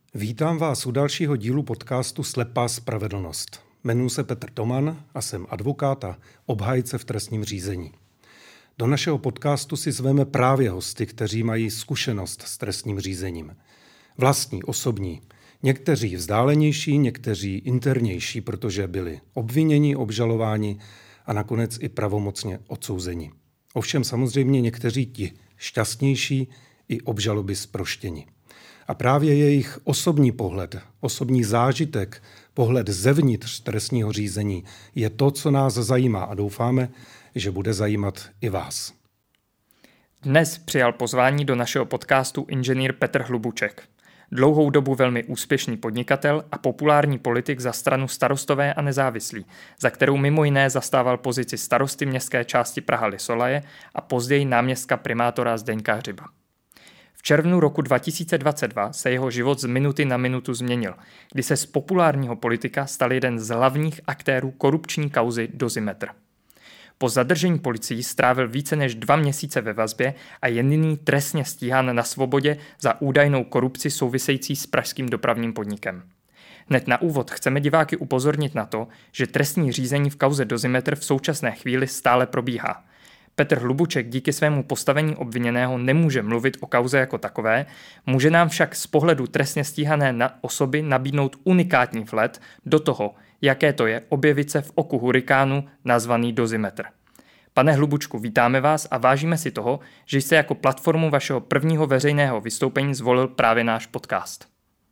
Vítám vás u dalšího dílu podcastu Slepá spravedlnost. Jmenuji se Petr Toman a jsem advokát a obhájce v trestním řízení. Do našeho podcastu si zveme právě hosty, kteří mají zkušenost s trestním řízením. Vlastní, osobní. Někteří vzdálenější, někteří internější, protože byli obviněni, obžalováni a nakonec i pravomocně odsouzeni. Ovšem samozřejmě někteří ti šťastnější i obžaloby zproštěni. A právě jejich osobní pohled, osobní zážitek, pohled zevnitř trestního řízení je to, co nás zajímá a doufáme, že bude zajímat i vás. Dnes přijal pozvání do našeho podcastu inženýr Petr Hlubuček. Dlouhou dobu velmi úspěšný podnikatel a populární politik za stranu Starostové a nezávislí, za kterou mimo jiné zastával pozici starosty městské části Praha-Lisolaje a později náměstka primátora Zdeňka Hřiba. V červnu roku 2022 se jeho život z minuty na minutu změnil, kdy se z populárního politika stal jeden z hlavních aktérů korupční kauzy Dozimetr. Po zadržení policií strávil více než 2 měsíce ve vazbě a je nyní trestně stíhán na svobodě za údajnou korupci související s pražským dopravním podnikem. Hned na úvod chceme diváky upozornit na to, že trestní řízení v kauze Dozimetr v současné chvíli stále probíhá. Petr Hlubuček díky svému postavení obviněného nemůže mluvit o kauze jako takové, může nám však z pohledu trestně stíhané osoby nabídnout unikátní vhled do toho, jaké to je objevit se v oku hurikánu nazvaný Dozimetr. Pane Hlubučku, vítáme vás a vážíme si toho, že jste jako platformu vašeho prvního veřejného vystoupení zvolil právě náš podcast.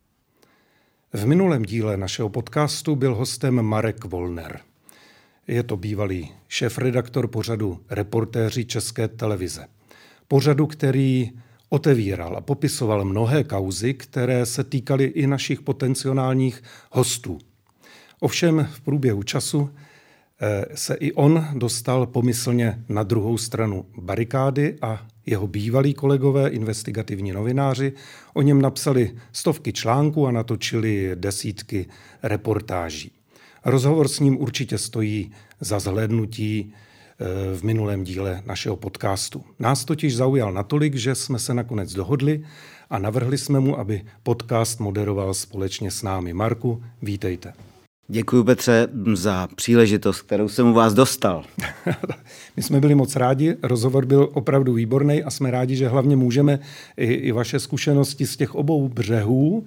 V minulém díle našeho podcastu byl hostem Marek Wollner. Je to bývalý šéfredaktor pořadu Reportéři České televize. Pořadu, který otevíral a popisoval mnohé kauzy, které se týkaly i našich potenciálních hostů. Ovšem v průběhu času se i on dostal pomyslně na druhou stranu barikády a jeho bývalí kolegové, investigativní novináři, o něm napsali stovky článků a natočili desítky reportáží. Rozhovor s ním určitě stojí za zhlédnutí v minulém díle našeho podcastu. Nás totiž zaujal natolik, že jsme se nakonec dohodli a navrhli jsme mu, aby podcast moderoval společně s námi. Marku, vítejte. Děkuji, Petře, za příležitost, kterou jsem u vás dostal. My jsme byli moc rádi, rozhovor byl opravdu výborný a jsme rádi, že hlavně můžeme i vaše zkušenosti z těch obou břehů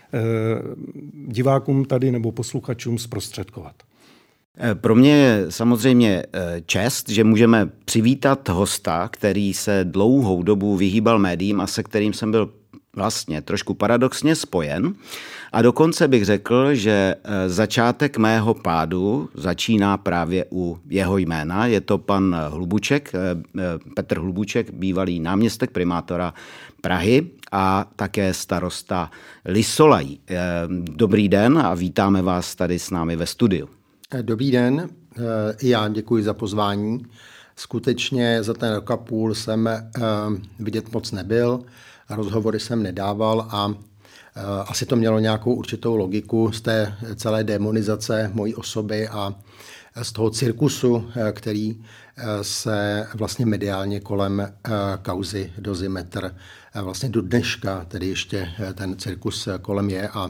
divákům tady nebo posluchačům zprostředkovat. Pro mě je samozřejmě čest, že můžeme přivítat hosta, který se dlouhou dobu vyhýbal médiím a se kterým jsem byl vlastně trošku paradoxně spojen. A dokonce bych řekl, že začátek mého pádu začíná právě u jeho jména. Je to pan Hlubuček, Petr Hlubuček, bývalý náměstek primátora Prahy a také starosta Lisolají. Dobrý den a vítáme vás tady s námi ve studiu. Dobrý den, já děkuji za pozvání. Skutečně za ten rok a půl jsem vidět moc nebyl, rozhovory jsem nedával a asi to mělo nějakou určitou logiku z té celé demonizace mojí osoby a z toho cirkusu, který se vlastně mediálně kolem kauzy Dozimetr vlastně do dneška, tedy ještě ten cirkus kolem je a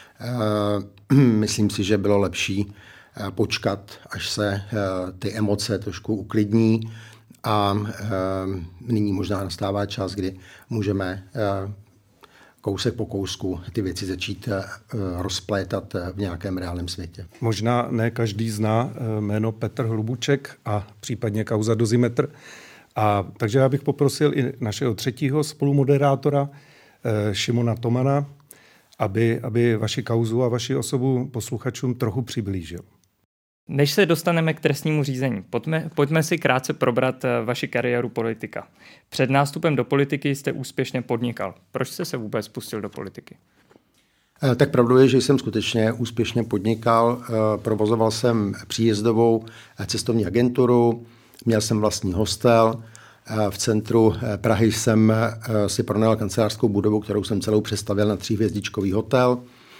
myslím si, že bylo lepší počkat, až se ty emoce trošku uklidní a nyní možná nastává čas, kdy můžeme kousek po kousku ty věci začít rozplétat v nějakém reálném světě. Možná ne každý zná jméno Petr Hlubuček a případně kauza Dozimetr. Takže já bych poprosil i našeho třetího spolumoderátora Šimona Tomana, aby vaši kauzu a vaši osobu posluchačům trochu přiblížil. Než se dostaneme k trestnímu řízení, pojďme si krátce probrat vaši kariéru politika. Před nástupem do politiky jste úspěšně podnikal. Proč jste se vůbec pustil do politiky? Tak pravdou je, že jsem skutečně úspěšně podnikal. Provozoval jsem příjezdovou cestovní agenturu, měl jsem vlastní hostel. V centru Prahy jsem si pronajal kancelářskou budovu, kterou jsem celou přestavěl na 3hvězdičkový hotel.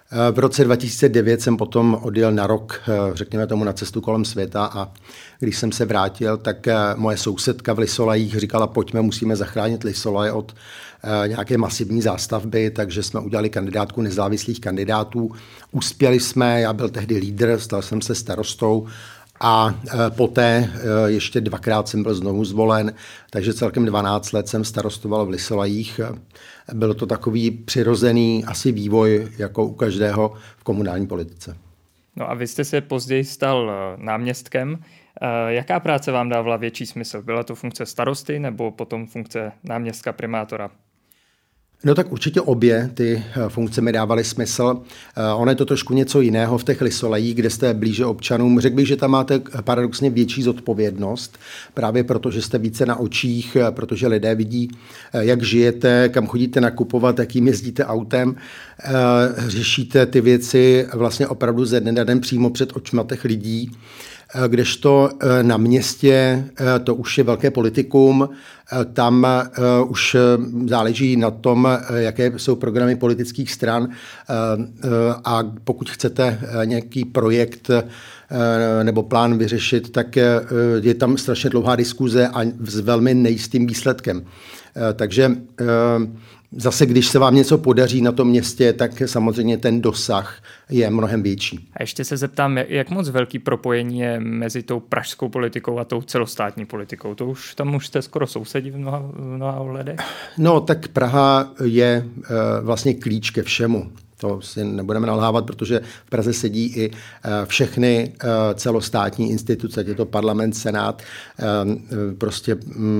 V roce 2009 jsem potom odjel na rok, řekněme tomu, na cestu kolem světa a když jsem se vrátil, tak moje sousedka v Lysolajích říkala, pojďme, musíme zachránit Lysolaje od nějaké masivní zástavby, takže jsme udělali kandidátku nezávislých kandidátů. Uspěli jsme, já byl tehdy lídr, stal jsem se starostou a poté ještě 2krát jsem byl znovu zvolen, takže celkem 12 let jsem starostoval v Lysolajích. Byl to takový přirozený asi vývoj, jako u každého v komunální politice. No a vy jste se později stal náměstkem. Jaká práce vám dávala větší smysl? Byla to funkce starosty nebo potom funkce náměstka primátora? No tak určitě obě ty funkce mi dávaly smysl. Ono je to trošku něco jiného v těch Lysolajích, kde jste blíže občanům. Řekl bych, že tam máte paradoxně větší zodpovědnost, právě proto, že jste více na očích, protože lidé vidí, jak žijete, kam chodíte nakupovat, jakým jezdíte autem. Řešíte ty věci vlastně opravdu ze dne na den přímo před očima těch lidí. Kdežto na městě to už je velké politikum, tam už záleží na tom, jaké jsou programy politických stran a pokud chcete nějaký projekt nebo plán vyřešit, tak je tam strašně dlouhá diskuze a s velmi nejistým výsledkem. Takže zase, když se vám něco podaří na tom městě, tak samozřejmě ten dosah je mnohem větší. A ještě se zeptám, jak moc velký propojení je mezi tou pražskou politikou a tou celostátní politikou? Tam už jste skoro sousedi v mnoha ohledech? No, tak Praha je vlastně klíč ke všemu. To si nebudeme nalhávat, protože v Praze sedí i všechny celostátní instituce, je to parlament, senát. Prostě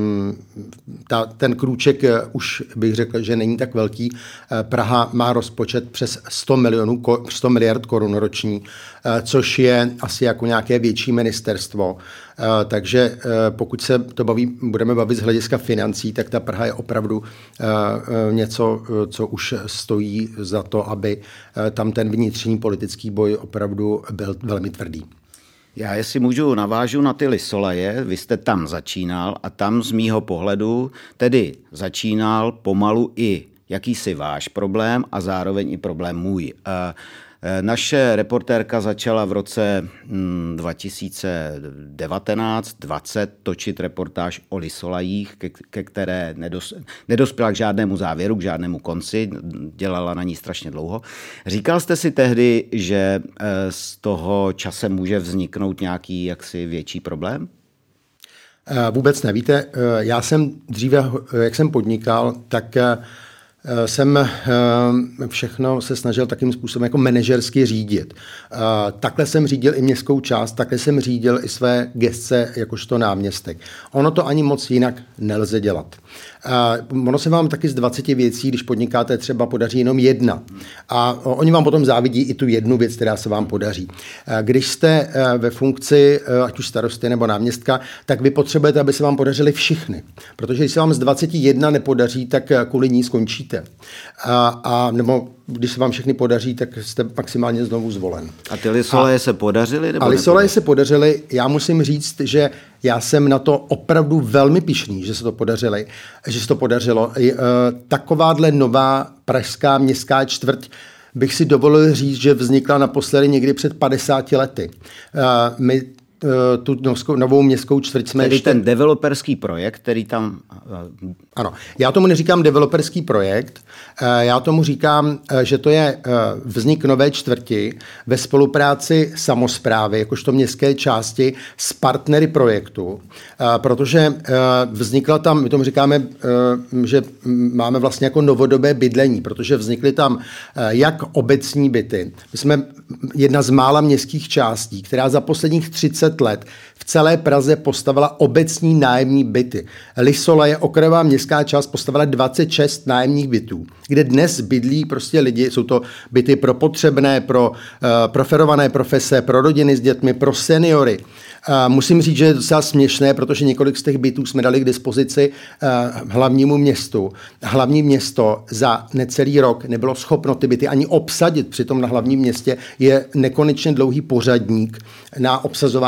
ten krůček už bych řekl, že není tak velký. Praha má rozpočet přes 100 miliard korun roční, což je asi jako nějaké větší ministerstvo. Takže pokud se to budeme bavit z hlediska financí, tak ta Praha je opravdu něco, co už stojí za to, aby tam ten vnitřní politický boj opravdu byl velmi tvrdý. Já jestli můžu navážu na ty Lysolaje, vy jste tam začínal a tam z mýho pohledu tedy začínal pomalu i jakýsi váš problém a zároveň i problém můj. Naše reportérka začala v roce 2019-20 točit reportáž o Lysolajích, ke které nedospěla k žádnému závěru, k žádnému konci, dělala na ní strašně dlouho. Říkal jste si tehdy, že z toho časem může vzniknout nějaký jaksi větší problém? Vůbec nevíte. Já jsem dříve, jak jsem podnikal, tak jsem všechno se snažil takým způsobem jako manažersky řídit. Takhle jsem řídil i městskou část, takhle jsem řídil i své gesce jakožto náměstek. Ono to ani moc jinak nelze dělat. Ono se vám taky z 20 věcí, když podnikáte, třeba podaří jenom jedna. A oni vám potom závidí i tu jednu věc, která se vám podaří. Když jste ve funkci, ať už starosty nebo náměstka, tak vy potřebujete, aby se vám podařily všechny. Protože když se vám z 21 nepodaří, tak kvůli ní skončíte. Nebo když se vám všechny podaří, tak jste maximálně znovu zvolen. A ty Lysolaje se podařily? A Lysolaje se podařily. Já musím říct, že já jsem na to opravdu velmi pyšný, že se to podařilo. Takováhle nová pražská městská čtvrť bych si dovolil říct, že vznikla naposledy někdy před 50 lety. My tu novou městskou čtvrť jsme ještě... ten developerský projekt, který tam... Ano, já tomu neříkám developerský projekt, já tomu říkám, že to je vznik nové čtvrti ve spolupráci samosprávy, jakožto městské části s partnery projektu, protože vznikla tam, my tomu říkáme, že máme vlastně jako novodobé bydlení, protože vznikly tam jak obecní byty. My jsme jedna z mála městských částí, která za posledních 30 let v celé Praze postavila obecní nájemní byty. Lysolaje, okrajová městská část, postavila 26 nájemních bytů, kde dnes bydlí prostě lidi, jsou to byty pro potřebné, pro preferované profese, pro rodiny s dětmi, pro seniory. Musím říct, že je docela směšné, protože několik z těch bytů jsme dali k dispozici hlavnímu městu. Hlavní město za necelý rok nebylo schopno ty byty ani obsadit, přitom na hlavním městě je nekonečně dlouhý pořadník na obsazování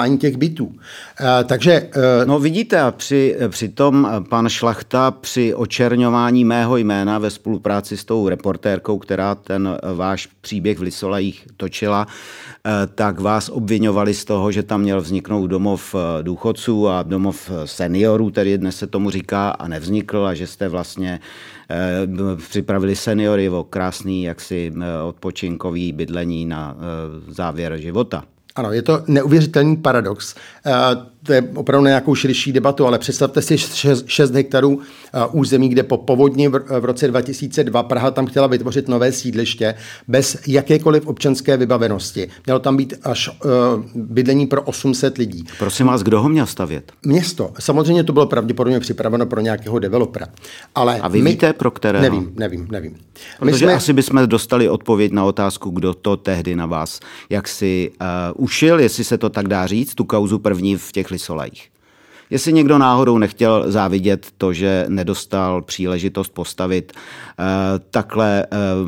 budování těch bytů. Takže... No vidíte, a při tom pan Šlachta při očerňování mého jména ve spolupráci s tou reportérkou, která ten váš příběh v Lysolajích točila, tak vás obviňovali z toho, že tam měl vzniknout domov důchodců a domov seniorů, tedy dnes se tomu říká, a nevznikl, a že jste vlastně připravili seniory o krásný jaksi odpočinkový bydlení na závěr života. Ano, je to neuvěřitelný paradox. To je opravdu nějakou širší debatu, ale představte si 6 hektarů území, kde po povodni v roce 2002 Praha tam chtěla vytvořit nové sídliště bez jakékoliv občanské vybavenosti. Mělo tam být až bydlení pro 800 lidí. Prosím vás, kdo ho měl stavět? Město. Samozřejmě to bylo pravděpodobně připraveno pro nějakého developera. Ale a vy víte, pro kterého? Nevím. Protože asi bychom dostali odpověď na otázku, kdo to tehdy na vás jaksi ušil, jestli se to tak dá říct, tu kauzu první v těch Lysolajích. Jestli někdo náhodou nechtěl závidět to, že nedostal příležitost postavit takhle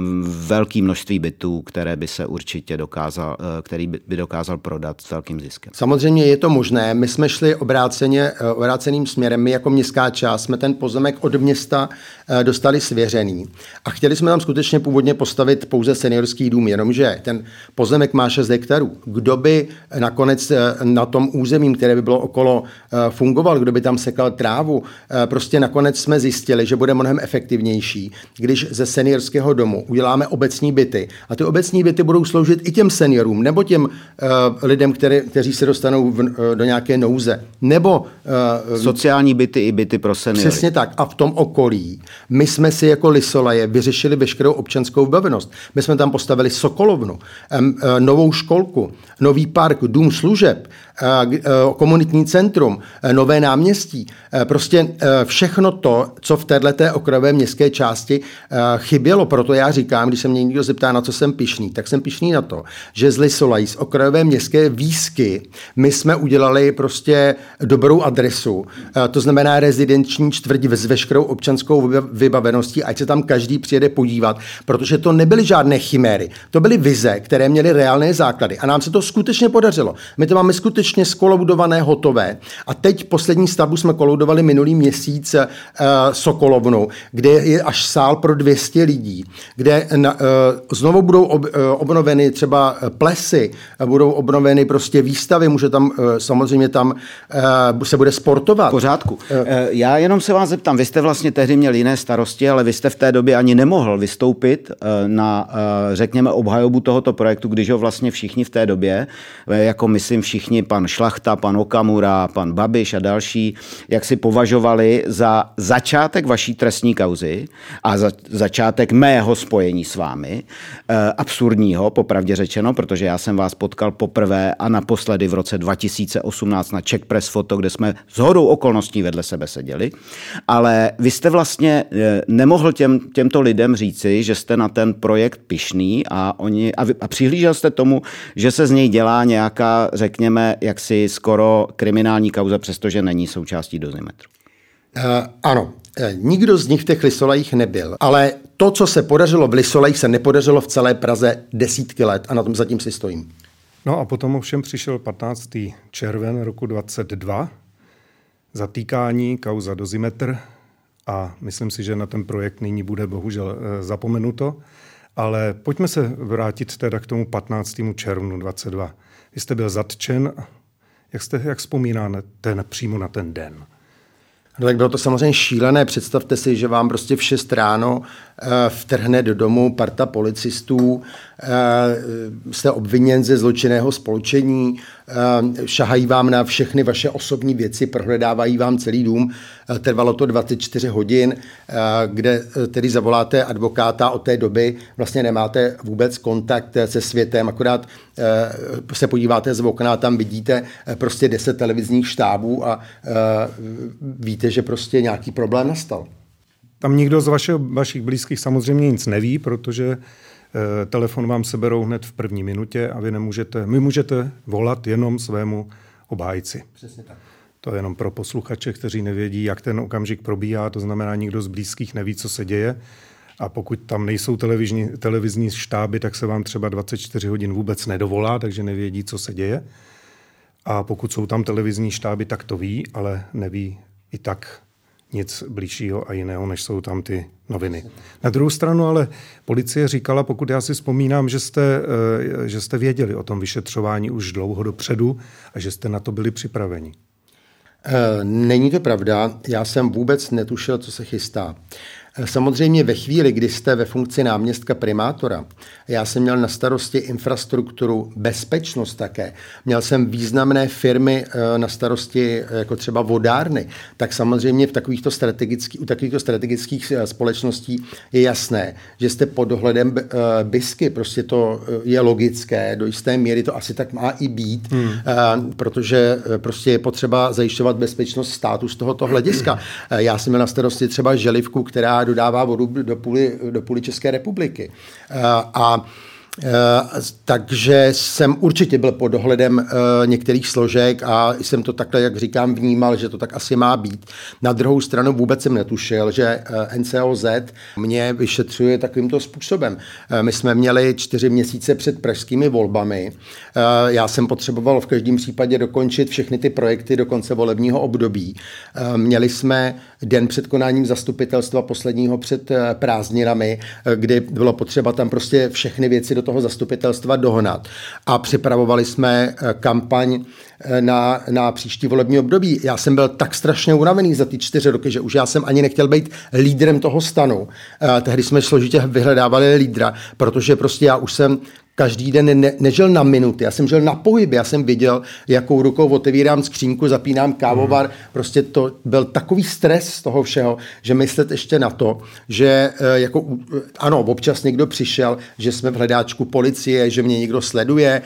velké množství bytů, které by se určitě který by dokázal prodat s velkým ziskem. Samozřejmě je to možné. My jsme šli obráceným směrem. My jako městská část jsme ten pozemek od města dostali svěřený. A chtěli jsme tam skutečně původně postavit pouze seniorský dům, jenomže ten pozemek má 6 hektarů. Kdo by nakonec na tom území, které by bylo okolo, fungoval, kdo by tam sekal trávu, prostě nakonec jsme zjistili, že bude mnohem efektivnější, když ze seniorského domu uděláme obecní byty. A ty obecní byty budou sloužit i těm seniorům, nebo těm lidem, kteří se dostanou do nějaké nouze. Nebo sociální byty i byty pro seniory. Přesně tak. A v tom okolí my jsme si jako Lysolaje vyřešili veškerou občanskou vybavenost. My jsme tam postavili sokolovnu, novou školku, nový park, dům služeb, komunitní centrum, nové náměstí. Prostě všechno to, co v této okrajové městské části chybělo. Proto já říkám, když se mě někdo zeptá, na co jsem pyšný, tak jsem pyšný na to, že z Lysolají, z okrajové městské výsky, my jsme udělali prostě dobrou adresu. To znamená rezidenční čtvrť s veškerou občanskou vybaveností, ať se tam každý přijede podívat, protože to nebyly žádné chiméry. To byly vize, které měly reálné základy. A nám se to skutečně podařilo. My to máme skutečně skolaudované, hotové. A teď poslední stavbu jsme kolaudovali minulý měsíc Sokolovnu, kde je až sál pro 200 lidí, kde znovu budou obnoveny třeba plesy, budou obnoveny prostě výstavy, může tam samozřejmě tam se bude sportovat. V pořádku. Já jenom se vás zeptám, vy jste vlastně tehdy měl jiné starosti, ale vy jste v té době ani nemohl vystoupit na, řekněme, obhajobu tohoto projektu, když ho vlastně všichni v té době, jako myslím všichni, pan Šlachta, pan Okamura, pan Babiš a další, jak si považovali za začátek vaší trestní kauzy a za začátek mého spojení s vámi, absurdního, popravdě řečeno, protože já jsem vás potkal poprvé a naposledy v roce 2018 na Czech Press Photo, kde jsme shodou okolností vedle sebe seděli, ale vy jste vlastně nemohl těmto lidem říci, že jste na ten projekt pyšný a přihlížel jste tomu, že se z něj dělá nějaká, řekněme, jaksi skoro kriminální kauza, přestože není součástí dozimetru. Ano, nikdo z nich v těch Lysolajích nebyl, ale to, co se podařilo v Lysolajích, se nepodařilo v celé Praze desítky let a na tom zatím si stojím. No a potom ovšem přišel 15. červen roku 2022, zatýkání, kauza Dozimetr a myslím si, že na ten projekt nyní bude bohužel zapomenuto, ale pojďme se vrátit teda k tomu 15. červnu 2022. Vy jste byl zatčen, jak vzpomínáte přímo na ten den? No tak bylo to samozřejmě šílené. Představte si, že vám prostě v 6 ráno vtrhne do domu parta policistů, jste obviněn ze zločinného spolčení, šahají vám na všechny vaše osobní věci, prohledávají vám celý dům. Trvalo to 24 hodin, kde tedy zavoláte advokáta. Od té doby vlastně nemáte vůbec kontakt se světem, akorát se podíváte z okna, tam vidíte prostě 10 televizních štábů a víte, že prostě nějaký problém nastal. Tam nikdo z vašich blízkých samozřejmě nic neví, protože telefon vám seberou hned v první minutě a vy můžete volat jenom svému obhájci. Přesně tak. To je jenom pro posluchače, kteří nevědí, jak ten okamžik probíhá, to znamená, nikdo z blízkých neví, co se děje. A pokud tam nejsou televizní štáby, tak se vám třeba 24 hodin vůbec nedovolá, takže nevědí, co se děje. a pokud jsou tam televizní štáby, tak to ví, ale neví i tak nic bližšího a jiného, než jsou tam ty noviny. Na druhou stranu ale policie říkala, pokud já si vzpomínám, že jste věděli o tom vyšetřování už dlouho dopředu a že jste na to byli připraveni. Není to pravda, já jsem vůbec netušil, co se chystá. Samozřejmě ve chvíli, kdy jste ve funkci náměstka primátora, já jsem měl na starosti infrastrukturu, bezpečnost také, měl jsem významné firmy na starosti, jako třeba vodárny, tak samozřejmě u takovýchto strategických společností je jasné, že jste pod dohledem BISky, prostě to je logické, do jisté míry to asi tak má i být, protože prostě je potřeba zajišťovat bezpečnost státu z tohoto hlediska. Já jsem měl na starosti třeba Želivku, která dodává vodu do půly České republiky. Takže jsem určitě byl pod dohledem některých složek a jsem to takhle, jak říkám, vnímal, že to tak asi má být. Na druhou stranu vůbec jsem netušil, že NCOZ mě vyšetřuje takovýmto způsobem. My jsme měli 4 měsíce před pražskými volbami. Já jsem potřeboval v každém případě dokončit všechny ty projekty do konce volebního období. Měli jsme den před konáním zastupitelstva posledního před prázdninami, kdy bylo potřeba tam prostě všechny věci do toho zastupitelstva dohnat. A připravovali jsme kampaň na příští volební období. Já jsem byl tak strašně unavený za ty 4 roky, že už já jsem ani nechtěl být lídrem toho stanu. Tehdy jsme složitě vyhledávali lídra, protože prostě já už jsem každý den nežil na minuty, já jsem žil na pohyby, já jsem viděl, jakou rukou otevírám skřínku, zapínám kávovar, prostě to byl takový stres z toho všeho, že myslet ještě na to, že ano, občas někdo přišel, že jsme v hledáčku policie, že mě někdo sleduje,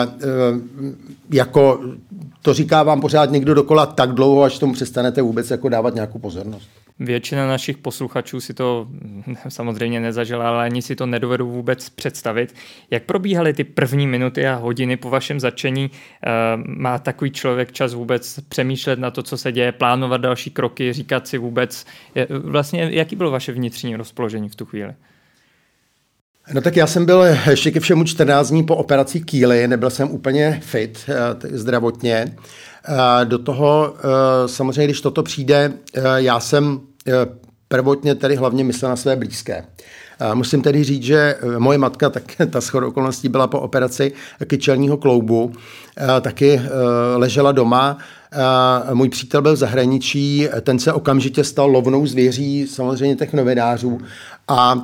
jako to říká vám pořád někdo dokola tak dlouho, až tomu přestanete vůbec jako dávat nějakou pozornost. Většina našich posluchačů si to samozřejmě nezažila, ale ani si to nedovedu vůbec představit. Jak probíhaly ty první minuty a hodiny po vašem zatčení? Má takový člověk čas vůbec přemýšlet na to, co se děje, plánovat další kroky, říkat si vůbec, vlastně jaký bylo vaše vnitřní rozpoložení v tu chvíli? No tak já jsem byl ještě ke všemu 14 dní po operaci kýly, nebyl jsem úplně fit zdravotně. Do toho samozřejmě, když toto přijde, já jsem prvotně tedy hlavně myslel na své blízké. Musím tedy říct, že moje matka, tak ta shodou okolností byla po operaci kyčelního kloubu, taky ležela doma. Můj přítel byl v zahraničí, ten se okamžitě stal lovnou zvěří samozřejmě těch novinářů a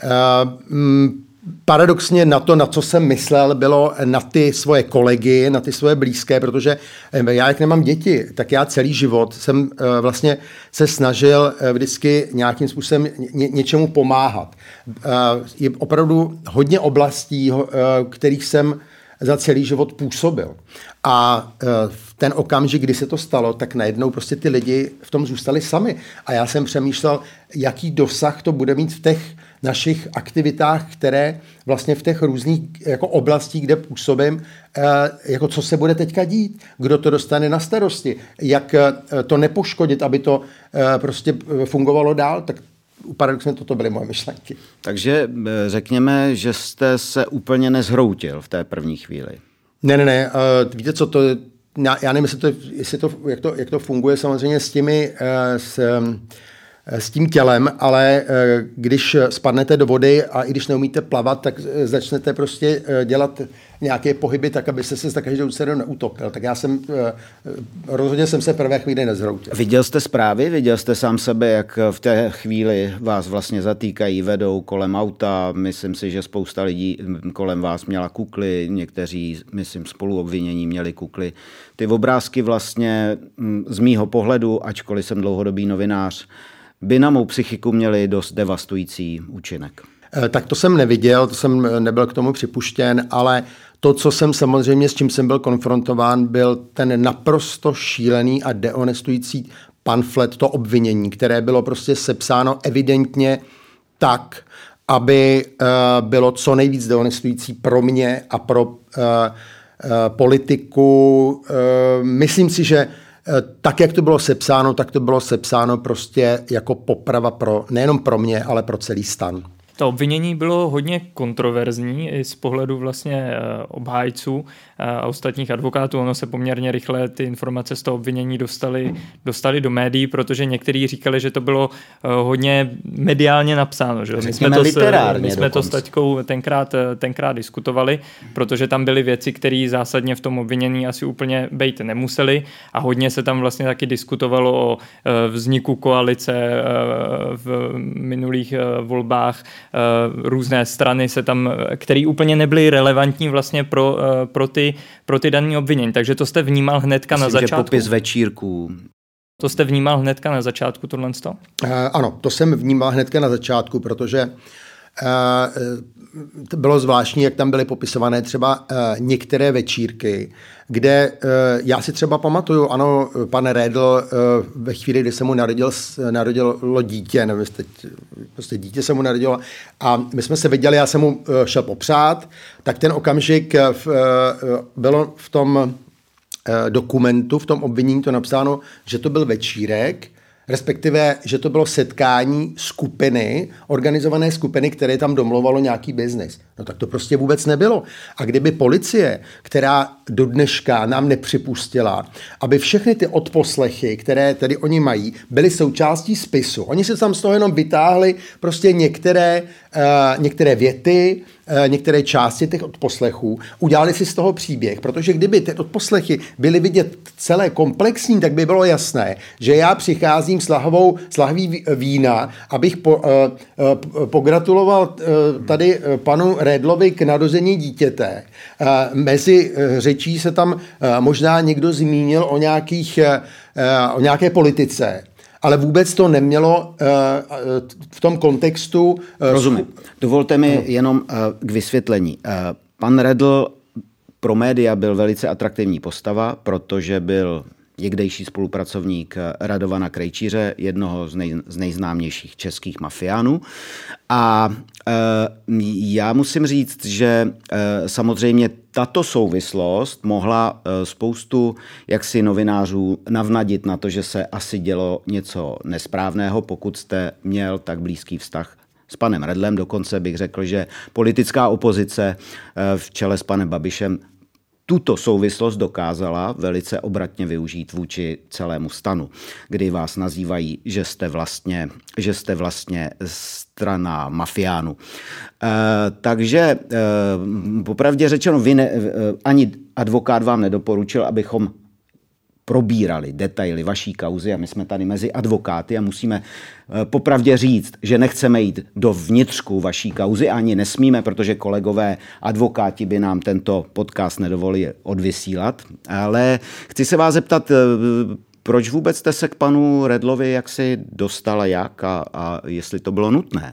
paradoxně na to, na co jsem myslel, bylo na ty svoje kolegy, na ty svoje blízké, protože já, jak nemám děti, tak já celý život jsem vlastně se snažil vždycky nějakým způsobem něčemu pomáhat. Je opravdu hodně oblastí, kterých jsem za celý život působil. A v ten okamžik, kdy se to stalo, tak najednou prostě ty lidi v tom zůstali sami. A já jsem přemýšlel, jaký dosah to bude mít v těch našich aktivitách, které vlastně v těch různých jako oblastí, kde působím, jako co se bude teďka dít, kdo to dostane na starosti, jak to nepoškodit, aby to prostě fungovalo dál, tak paradoxně toto byly moje myšlenky. Takže řekněme, že jste se úplně nezhroutil v té první chvíli. Ne. Víte, co to je? Já nevím, jak to funguje samozřejmě s tím tělem, ale když spadnete do vody a i když neumíte plavat, tak začnete prostě dělat nějaké pohyby tak, aby se za každou cenu neutopil. Tak rozhodně jsem se prvé chvíli nezhroutil. Viděl jste zprávy? Viděl jste sám sebe, jak v té chvíli vás vlastně zatýkají, vedou kolem auta? Myslím si, že spousta lidí kolem vás měla kukly, někteří, myslím, spoluobvinění měli kukly. Ty obrázky vlastně z mýho pohledu, ačkoliv jsem dlouhodobý novinář, by na mou psychiku měli dost devastující účinek. Tak to jsem neviděl, to jsem nebyl k tomu připuštěn, ale to, co jsem samozřejmě, s čím jsem byl konfrontován, byl ten naprosto šílený a dehonestující pamflet, to obvinění, které bylo prostě sepsáno evidentně tak, aby bylo co nejvíc dehonestující pro mě a pro politiku. Myslím si, že tak, jak to bylo sepsáno, tak to bylo sepsáno prostě jako poprava nejenom pro mě, ale pro celý stan. To obvinění bylo hodně kontroverzní i z pohledu vlastně obhájců a ostatních advokátů. Ono se poměrně rychle ty informace z toho obvinění dostali do médií, protože někteří říkali, že to bylo hodně mediálně napsáno. Že? My jsme to s taťkou tenkrát diskutovali, protože tam byly věci, které zásadně v tom obvinění asi úplně bejt nemuseli a hodně se tam vlastně taky diskutovalo o vzniku koalice v minulých volbách. Různé strany se tam, které úplně nebyly relevantní vlastně pro ty dané obvinění. Takže to jste vnímal hnedka na začátku. Že popis večírků. To jste vnímal hnedka na začátku tohle? Ano, to jsem vnímal hnedka na začátku, protože to bylo zvláštní, jak tam byly popisované třeba některé večírky, kde já si třeba pamatuju, ano, pan Redl ve chvíli, kdy se mu narodilo dítě, nevím, prostě dítě se mu narodilo a my jsme se viděli, já jsem mu šel popřát, tak ten okamžik bylo v tom dokumentu, v tom obvinění to napsáno, že to byl večírek, respektive, že to bylo setkání skupiny, organizované skupiny, které tam domlouvalo nějaký biznis. No tak to prostě vůbec nebylo. A kdyby policie, která do dneška nám nepřipustila, aby všechny ty odposlechy, které tedy oni mají, byly součástí spisu. Oni se tam z toho jenom vytáhli prostě některé věty, některé části těch odposlechů, udělali si z toho příběh, protože kdyby ty odposlechy byly vidět celé komplexní, tak by bylo jasné, že já přicházím s lahví vína, abych pogratuloval tady panu Redlovi k narození dítěte. Mezi řečí se tam možná někdo zmínil o nějaké politice, ale vůbec to nemělo v tom kontextu... Rozumím. Dovolte mi jenom k vysvětlení. Pan Redl pro média byl velice atraktivní postava, protože byl někdejší spolupracovník Radovana Krejčíře, jednoho z nejznámějších českých mafiánů. A já musím říct, že samozřejmě tato souvislost mohla spoustu jaksi novinářů navnadit na to, že se asi dělo něco nesprávného, pokud jste měl tak blízký vztah s panem Redlem. Dokonce bych řekl, že politická opozice v čele s panem Babišem tuto souvislost dokázala velice obratně využít vůči celému stanu, kdy vás nazývají, že jste vlastně strana mafiánů. Takže popravdě řečeno, ani advokát vám nedoporučil, abychom probírali detaily vaší kauzy a my jsme tady mezi advokáty a musíme popravdě říct, že nechceme jít do vnitřku vaší kauzy, ani nesmíme, protože kolegové advokáti by nám tento podcast nedovolili odvysílat. Ale chci se vás zeptat, proč vůbec jste se k panu Redlovi jaksi dostala a jestli to bylo nutné?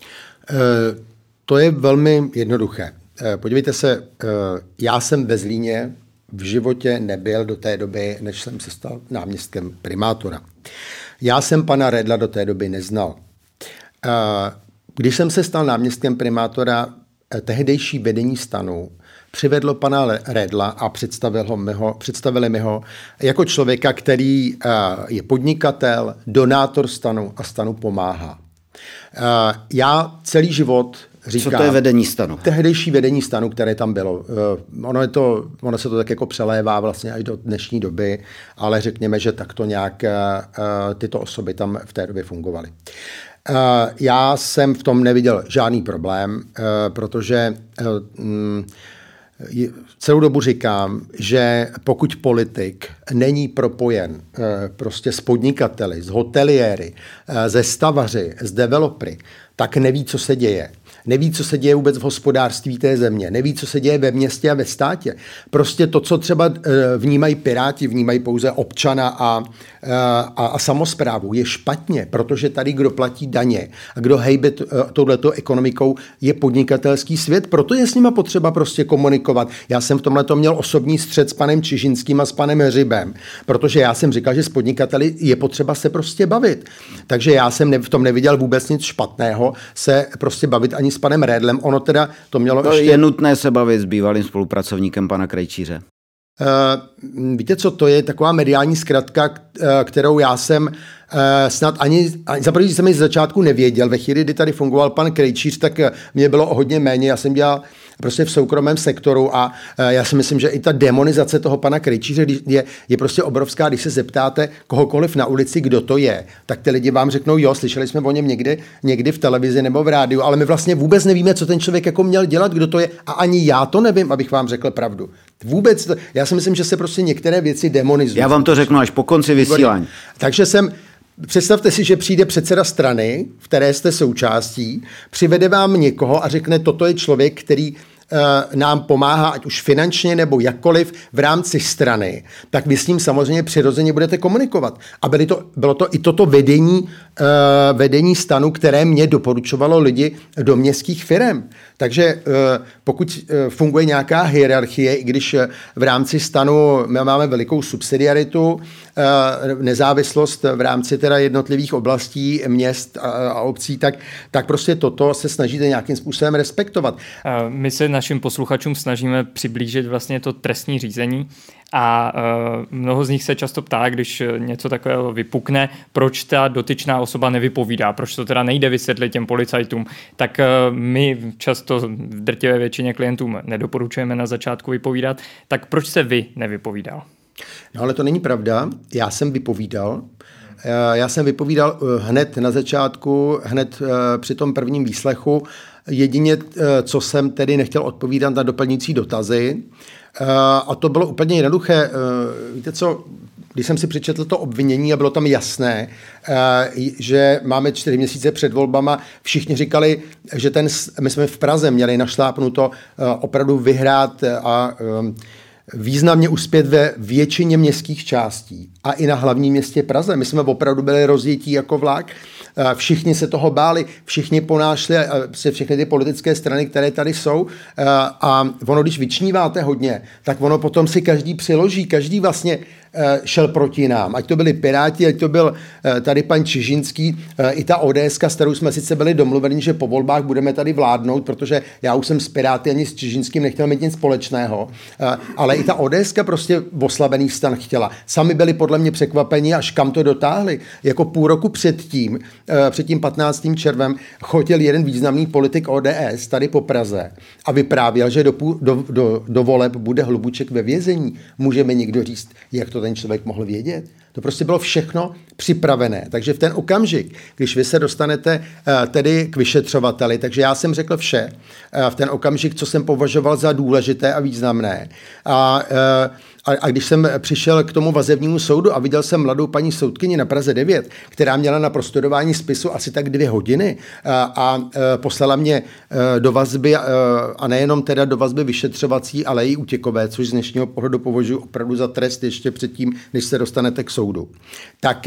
To je velmi jednoduché. Podívejte se, já jsem ve Zlíně v životě nebyl do té doby, než jsem se stal náměstkem primátora. Já jsem pana Redla do té doby neznal. Když jsem se stal náměstkem primátora, tehdejší vedení stanu přivedlo pana Redla a představili mi ho jako člověka, který je podnikatel, donátor stanu a stanu pomáhá. Já celý život říkám... Co to je vedení stanu? Tehdejší vedení stanu, které tam bylo. Ono se to tak jako přelévá vlastně až do dnešní doby, ale řekněme, že takto nějak tyto osoby tam v té době fungovaly. Já jsem v tom neviděl žádný problém, protože celou dobu říkám, že pokud politik není propojen prostě s podnikateli, s hoteliéry, se stavaři, s developery, tak neví, co se děje. Neví, co se děje vůbec v hospodářství té země. Neví, co se děje ve městě a ve státě. Prostě to, co třeba vnímají Piráti, vnímají pouze občana a samosprávu, je špatně, protože tady, kdo platí daně a kdo hejbe touhletou ekonomikou, je podnikatelský svět. Proto je s nima potřeba prostě komunikovat. Já jsem v tomhletom měl osobní střet s panem Čižinským a s panem Hřibem, protože já jsem říkal, že s podnikateli je potřeba se prostě bavit. Takže já jsem v tom neviděl vůbec nic špatného se prostě bavit ani s panem Redlem. Ono teda to mělo ještě... Je nutné se bavit s bývalým spolupracovníkem pana Krejčíře. Víte co, to je taková mediální zkratka, kterou já jsem snad ani za první jsem ji z začátku nevěděl. Ve chvíli, kdy tady fungoval pan Krejčíř, tak mě bylo o hodně méně. Já jsem dělal prostě v soukromém sektoru a já si myslím, že i ta demonizace toho pana Krejčíře je prostě obrovská. Když se zeptáte kohokoliv na ulici, kdo to je, tak ty lidi vám řeknou, jo, slyšeli jsme o něm někdy v televizi nebo v rádiu, ale my vlastně vůbec nevíme, co ten člověk jako měl dělat, kdo to je, a ani já to nevím, abych vám řekl pravdu. Vůbec, já si myslím, že se prostě některé věci demonizují. Já vám to řeknu až po konci vysílání. Takže představte si, že přijde předseda strany, v které jste součástí, přivede vám někoho a řekne, toto je člověk, který nám pomáhá, ať už finančně nebo jakkoliv v rámci strany, tak vy s ním samozřejmě přirozeně budete komunikovat. A bylo to i toto vedení stanu, které mě doporučovalo lidi do městských firem. Takže pokud funguje nějaká hierarchie, i když v rámci stanu my máme velikou subsidiaritu, nezávislost v rámci teda jednotlivých oblastí, měst a obcí, tak prostě toto se snažíte nějakým způsobem respektovat. My se našim posluchačům snažíme přiblížit vlastně to trestní řízení a mnoho z nich se často ptá, když něco takového vypukne, proč ta dotyčná osoba nevypovídá, proč to teda nejde vysvětlit těm policajtům. Tak my často v drtivé většině klientům nedoporučujeme na začátku vypovídat. Tak proč se vy nevypovídal? No ale to není pravda. Já jsem vypovídal hned na začátku, hned při tom prvním výslechu. Jedině, co jsem tedy nechtěl odpovídat na doplňující dotazy. A to bylo úplně jednoduché. Víte co, když jsem si přečetl to obvinění a bylo tam jasné, že máme 4 měsíce před volbama, všichni říkali, že my jsme v Praze měli našlápnuto opravdu vyhrát a významně uspět ve většině městských částí a i na hlavním městě Praze. My jsme opravdu byli rozjetí jako vlak, všichni se toho báli, všichni ponášli všechny ty politické strany, které tady jsou, a ono, když vyčníváte hodně, tak ono potom si každý přiloží, každý vlastně šel proti nám. Ať to byli Piráti, ať to byl tady pan Čižinský, i ta ODS, s kterou jsme sice byli domluveni, že po volbách budeme tady vládnout, protože já už jsem s Piráty ani s Čižinským nechtěl mít nic společného, ale i ta ODS prostě oslabený stan chtěla. Sami byli podle mě překvapeni, až kam to dotáhli. Jako půl roku před tím 15. červem chodil jeden významný politik ODS tady po Praze a vyprávěl, že do voleb bude Hlubuček ve vězení. Může mi někdo říct, jak to ten člověk mohl vědět? To prostě bylo všechno připravené. Takže v ten okamžik, když vy se dostanete tedy k vyšetřovateli, takže já jsem řekl vše v ten okamžik, co jsem považoval za důležité a významné. A když jsem přišel k tomu vazebnímu soudu a viděl jsem mladou paní soudkyni na Praze 9, která měla na prostudování spisu asi tak 2 hodiny a poslala mě do vazby, a nejenom teda do vazby vyšetřovací, ale i útěkové, což z dnešního pohledu považuji opravdu za trest ještě předtím, než se dostanete k soudu. Tak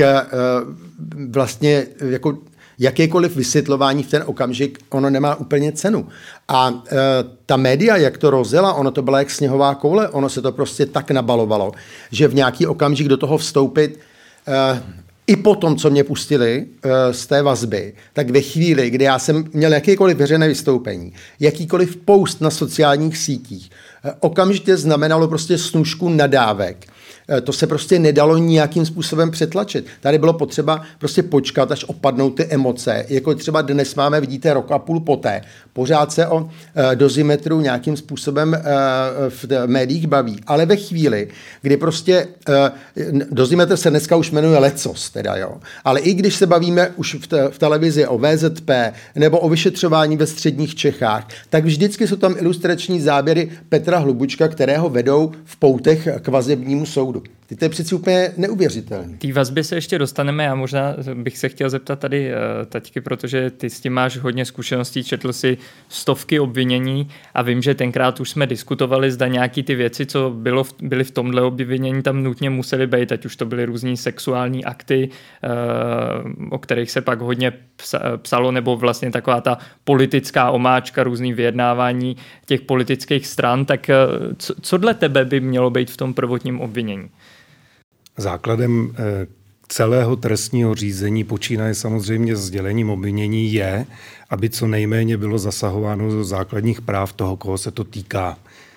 vlastně jako jakékoliv vysvětlování v ten okamžik, ono nemá úplně cenu. A ta média, jak to rozjela, ono to byla jak sněhová koule, ono se to prostě tak nabalovalo, že v nějaký okamžik do toho vstoupit, i po tom, co mě pustili z té vazby, tak ve chvíli, kdy já jsem měl jakékoliv veřejné vystoupení, jakýkoliv post na sociálních sítích, okamžitě znamenalo prostě snůšku nadávek. To se prostě nedalo nějakým způsobem přetlačit. Tady bylo potřeba prostě počkat, až opadnou ty emoce. Jako třeba dnes máme, vidíte, rok a půl poté. Pořád se o dozimetru nějakým způsobem v médiích baví. Ale ve chvíli, kdy prostě dozimetr se dneska už jmenuje lecos, teda jo. Ale i když se bavíme už v televizi o VZP nebo o vyšetřování ve středních Čechách, tak vždycky jsou tam ilustrační záběry Petra Hlubučka, kterého vedou v poutech k vazebnímu soudu. To je přeci úplně neuvěřitelné. Té vazbě se ještě dostaneme. Já možná bych se chtěl zeptat tady taťky, protože ty s tím máš hodně zkušeností, četl si stovky obvinění a vím, že tenkrát už jsme diskutovali, zda nějaký ty věci, co byly v tomhle obvinění, tam nutně musely být, ať už to byly různý sexuální akty, o kterých se pak hodně psalo, nebo vlastně taková ta politická omáčka, různý vyjednávání těch politických stran. Tak co dle tebe by mělo být v tom prvotním obvinění? Základem celého trestního řízení počínaje samozřejmě sdělením obvinění je, aby co nejméně bylo zasahováno do základních práv toho, koho se to týká.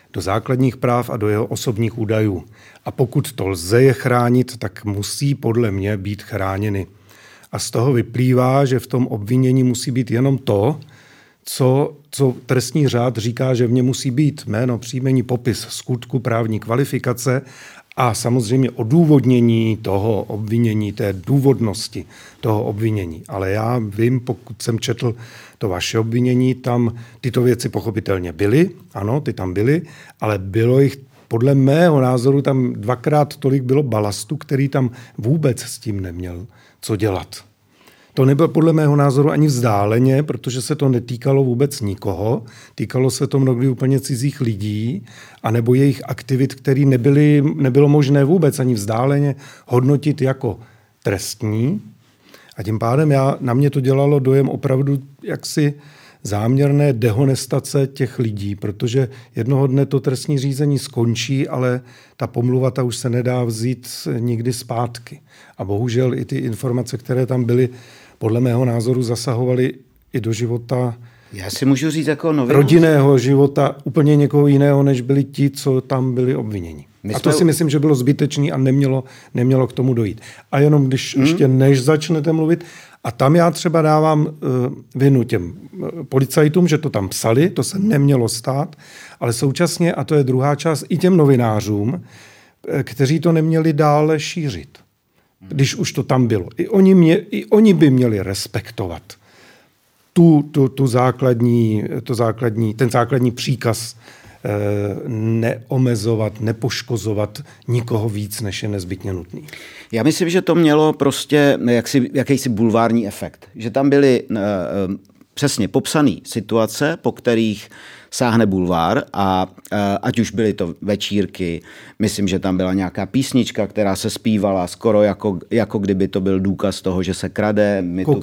do základních práv a do jeho osobních údajů. A pokud to lze je chránit, tak musí podle mě být chráněny. A z toho vyplývá, že v tom obvinění musí být jenom to, co trestní řád říká, že v něm musí být: jméno, příjmení, popis skutku, právní kvalifikace a samozřejmě odůvodnění toho obvinění, té důvodnosti toho obvinění. Ale já vím, pokud jsem četl to vaše obvinění, tam tyto věci pochopitelně byly, ano, ty tam byly, ale bylo jich podle mého názoru tam 2x tolik bylo balastu, který tam vůbec s tím neměl co dělat. To nebylo podle mého názoru ani vzdáleně, protože se to netýkalo vůbec nikoho. Týkalo se to mnohdy úplně cizích lidí, anebo jejich aktivit, které nebylo možné vůbec ani vzdáleně hodnotit jako trestní. A tím pádem na mě to dělalo dojem opravdu jaksi záměrné dehonestace těch lidí, protože jednoho dne to trestní řízení skončí, ale ta pomluva ta už se nedá vzít nikdy zpátky. A bohužel i ty informace, které tam byly, podle mého názoru zasahovaly i do života, já si můžu říct jako novinář, rodinného života úplně někoho jiného, než byli ti, co tam byli obviněni. A to si myslím, že bylo zbytečný a nemělo k tomu dojít. A jenom když ještě než začnete mluvit, a tam já třeba dávám vinu těm policajtům, že to tam psali, to se nemělo stát, ale současně, a to je druhá část, i těm novinářům, kteří to neměli dále šířit. Když už to tam bylo. I oni by měli respektovat ten základní příkaz neomezovat, nepoškozovat nikoho víc, než je nezbytně nutný. Já myslím, že to mělo prostě jakýsi bulvární efekt. Že tam byly přesně popsané situace, po kterých sáhne bulvár a ať už byly to večírky, myslím, že tam byla nějaká písnička, která se zpívala skoro jako kdyby to byl důkaz toho, že se krade.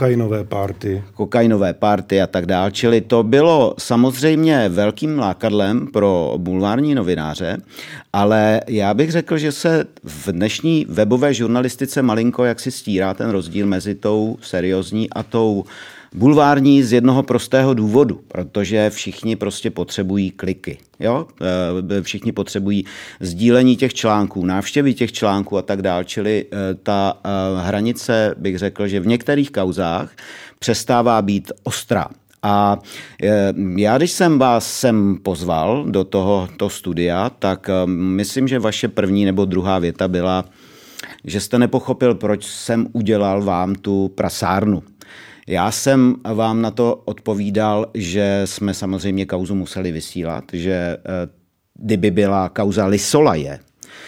Kokainové party a tak dále. Čili to bylo samozřejmě velkým lákadlem pro bulvární novináře, ale já bych řekl, že se v dnešní webové žurnalistice malinko jaksi stírá ten rozdíl mezi tou seriózní a tou bulvární z jednoho prostého důvodu, protože všichni prostě potřebují kliky. Jo? Všichni potřebují sdílení těch článků, návštěvy těch článků a tak dále. Čili ta hranice, bych řekl, že v některých kauzách přestává být ostrá. A já, když jsem vás sem pozval do tohoto studia, tak myslím, že vaše první nebo druhá věta byla, že jste nepochopil, proč jsem udělal vám tu prasárnu. Já jsem vám na to odpovídal, že jsme samozřejmě kauzu museli vysílat, že kdyby byla kauza Lysolaje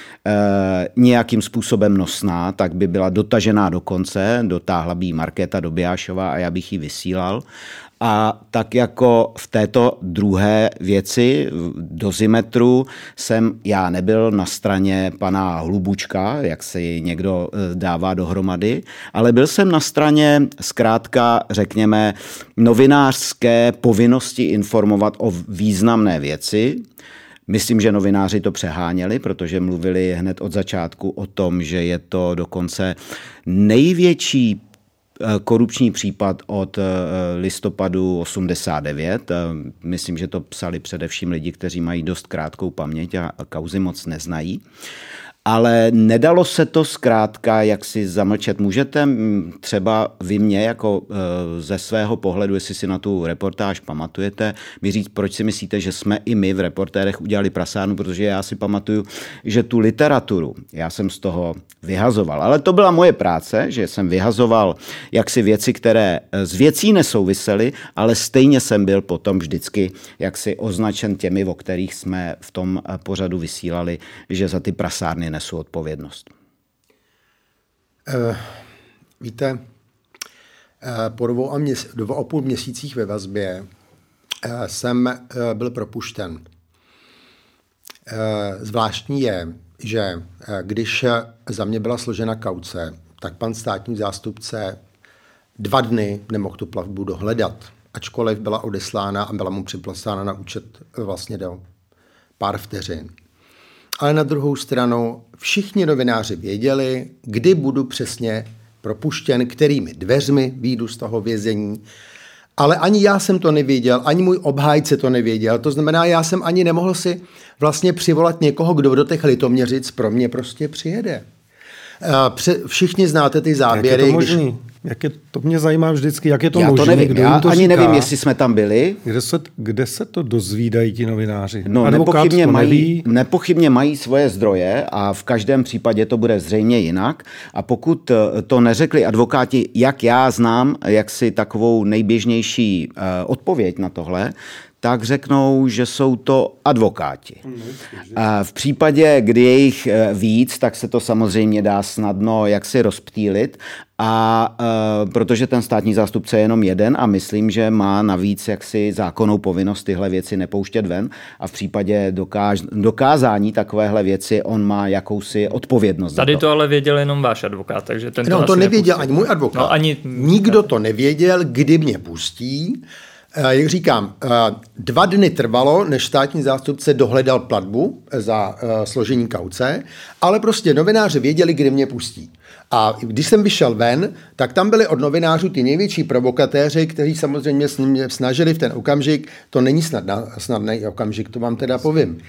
nějakým způsobem nosná, tak by byla dotažená do konce, dotáhla by Markéta Dobijášová a já bych ji vysílal. A tak jako v této druhé věci, Dozimetru, jsem já nebyl na straně pana Hlubučka, jak si někdo dává dohromady, ale byl jsem na straně zkrátka, řekněme, novinářské povinnosti informovat o významné věci. Myslím, že novináři to přeháněli, protože mluvili hned od začátku o tom, že je to dokonce největší korupční případ od listopadu 89. Myslím, že to psali především lidi, kteří mají dost krátkou paměť a kauzy moc neznají. Ale nedalo se to zkrátka jak si zamlčet. Můžete třeba vy mě jako ze svého pohledu, jestli si na tu reportáž pamatujete, mi říct, proč si myslíte, že jsme i my v Reportérech udělali prasárnu, protože já si pamatuju, že tu literaturu já jsem z toho vyhazoval. Ale to byla moje práce, že jsem vyhazoval jaksi věci, které z věcí nesouvisely, ale stejně jsem byl potom vždycky jaksi označen těmi, o kterých jsme v tom pořadu vysílali, že za ty prasárny nesou odpovědnost. Víte, po 2,5 měsících ve vazbě jsem byl propuštěn. Zvláštní je, že když za mě byla složena kauce, tak pan státní zástupce 2 dny nemohl tu platbu dohledat, ačkoliv byla odeslána a byla mu připlácána na účet vlastně do pár vteřin. Ale na druhou stranu všichni novináři věděli, kdy budu přesně propuštěn, kterými dveřmi vyjdu z toho vězení. ale ani já jsem to nevěděl, ani můj obhájce to nevěděl. To znamená, já jsem ani nemohl si vlastně přivolat někoho, kdo do těch Litoměřic pro mě prostě přijede. Všichni znáte ty záběry. Jak je to možný? To mě zajímá vždycky, jak je to možné. Já to nevím, já ani nevím, jestli jsme tam byli. Kde se to dozvídají ti novináři? No, nepochybně mají svoje zdroje a v každém případě to bude zřejmě jinak. A pokud to neřekli advokáti, jak já znám, jak si takovou nejběžnější odpověď na tohle, tak řeknou, že jsou to advokáti. A v případě, kdy je jich víc, tak se to samozřejmě dá snadno jaksi rozptýlit, protože ten státní zástupce je jenom jeden a myslím, že má navíc jaksi zákonnou povinnost tyhle věci nepouštět ven a v případě dokázání takovéhle věci on má jakousi odpovědnost. Tady to ale věděl jenom váš advokát, takže ten to nevěděl ani můj advokát. No, nikdo to nevěděl, kdy mě pustí. Jak říkám, 2 dny trvalo, než státní zástupce dohledal platbu za složení kauce, ale prostě novináři věděli, kdy mě pustí. A když jsem vyšel ven, tak tam byli od novinářů ty největší provokatéři, kteří samozřejmě s ním snažili v ten okamžik, to není snadný okamžik, to vám teda povím,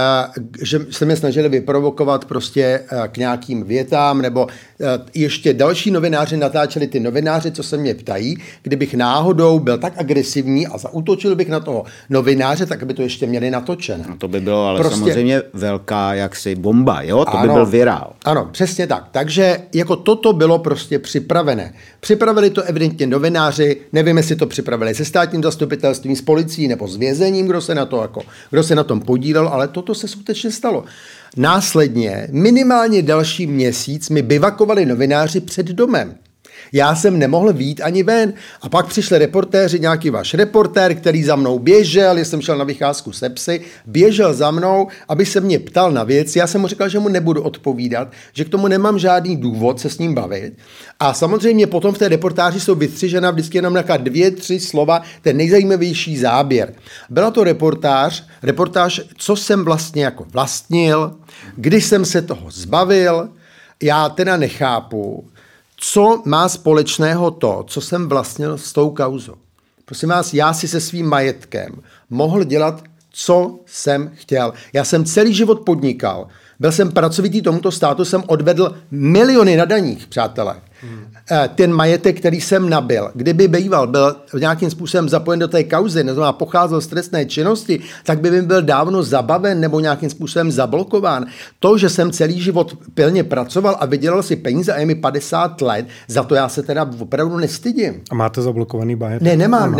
že se mě snažili vyprovokovat prostě k nějakým větám, nebo ještě další novináři natáčeli ty novináři, co se mě ptají, kdybych náhodou byl tak agresivní a zaútočil bych na toho novináře, tak by to ještě měli natočené. No to by bylo ale samozřejmě velká jaksi bomba, jo? To by byl virál. Ano, přesně tak. Takže jako toto bylo prostě připravené. Připravili to evidentně novináři, nevím, jestli to připravili se státním zastupitelstvím, s policií nebo s vězením, kdo se na tom podílel, ale toto se skutečně stalo. Následně minimálně další měsíc mi bivakovali novináři před domem. Já jsem nemohl vyjít ani ven. A pak přišli reportéři, nějaký váš reportér, který za mnou běžel, já jsem šel na vycházku se psy, běžel za mnou, aby se mě ptal na věc. Já jsem mu říkal, že mu nebudu odpovídat, že k tomu nemám žádný důvod se s ním bavit. A samozřejmě potom v té reportáži jsou vytřižena vždycky jenom nějaká 2-3 slova, ten nejzajímavější záběr. Byla to reportáž, co jsem vlastně jako vlastnil, kdy jsem se toho zbavil. Já teda nechápu, co má společného to, co jsem vlastnil s tou kauzou. Prosím vás, já si se svým majetkem mohl dělat, co jsem chtěl. Já jsem celý život podnikal. Byl jsem pracovitý tomuto státu, jsem odvedl miliony na daních, přátelé. Ten majetek, který jsem nabyl, kdyby býval byl nějakým způsobem zapojen do té kauzy, neznamená pocházel z trestné činnosti, tak by byl dávno zabaven nebo nějakým způsobem zablokován. To, že jsem celý život pilně pracoval a vydělal si peníze a je mi 50 let, za to já se teda opravdu nestydím. A máte zablokovaný majetek? Ne, nemám.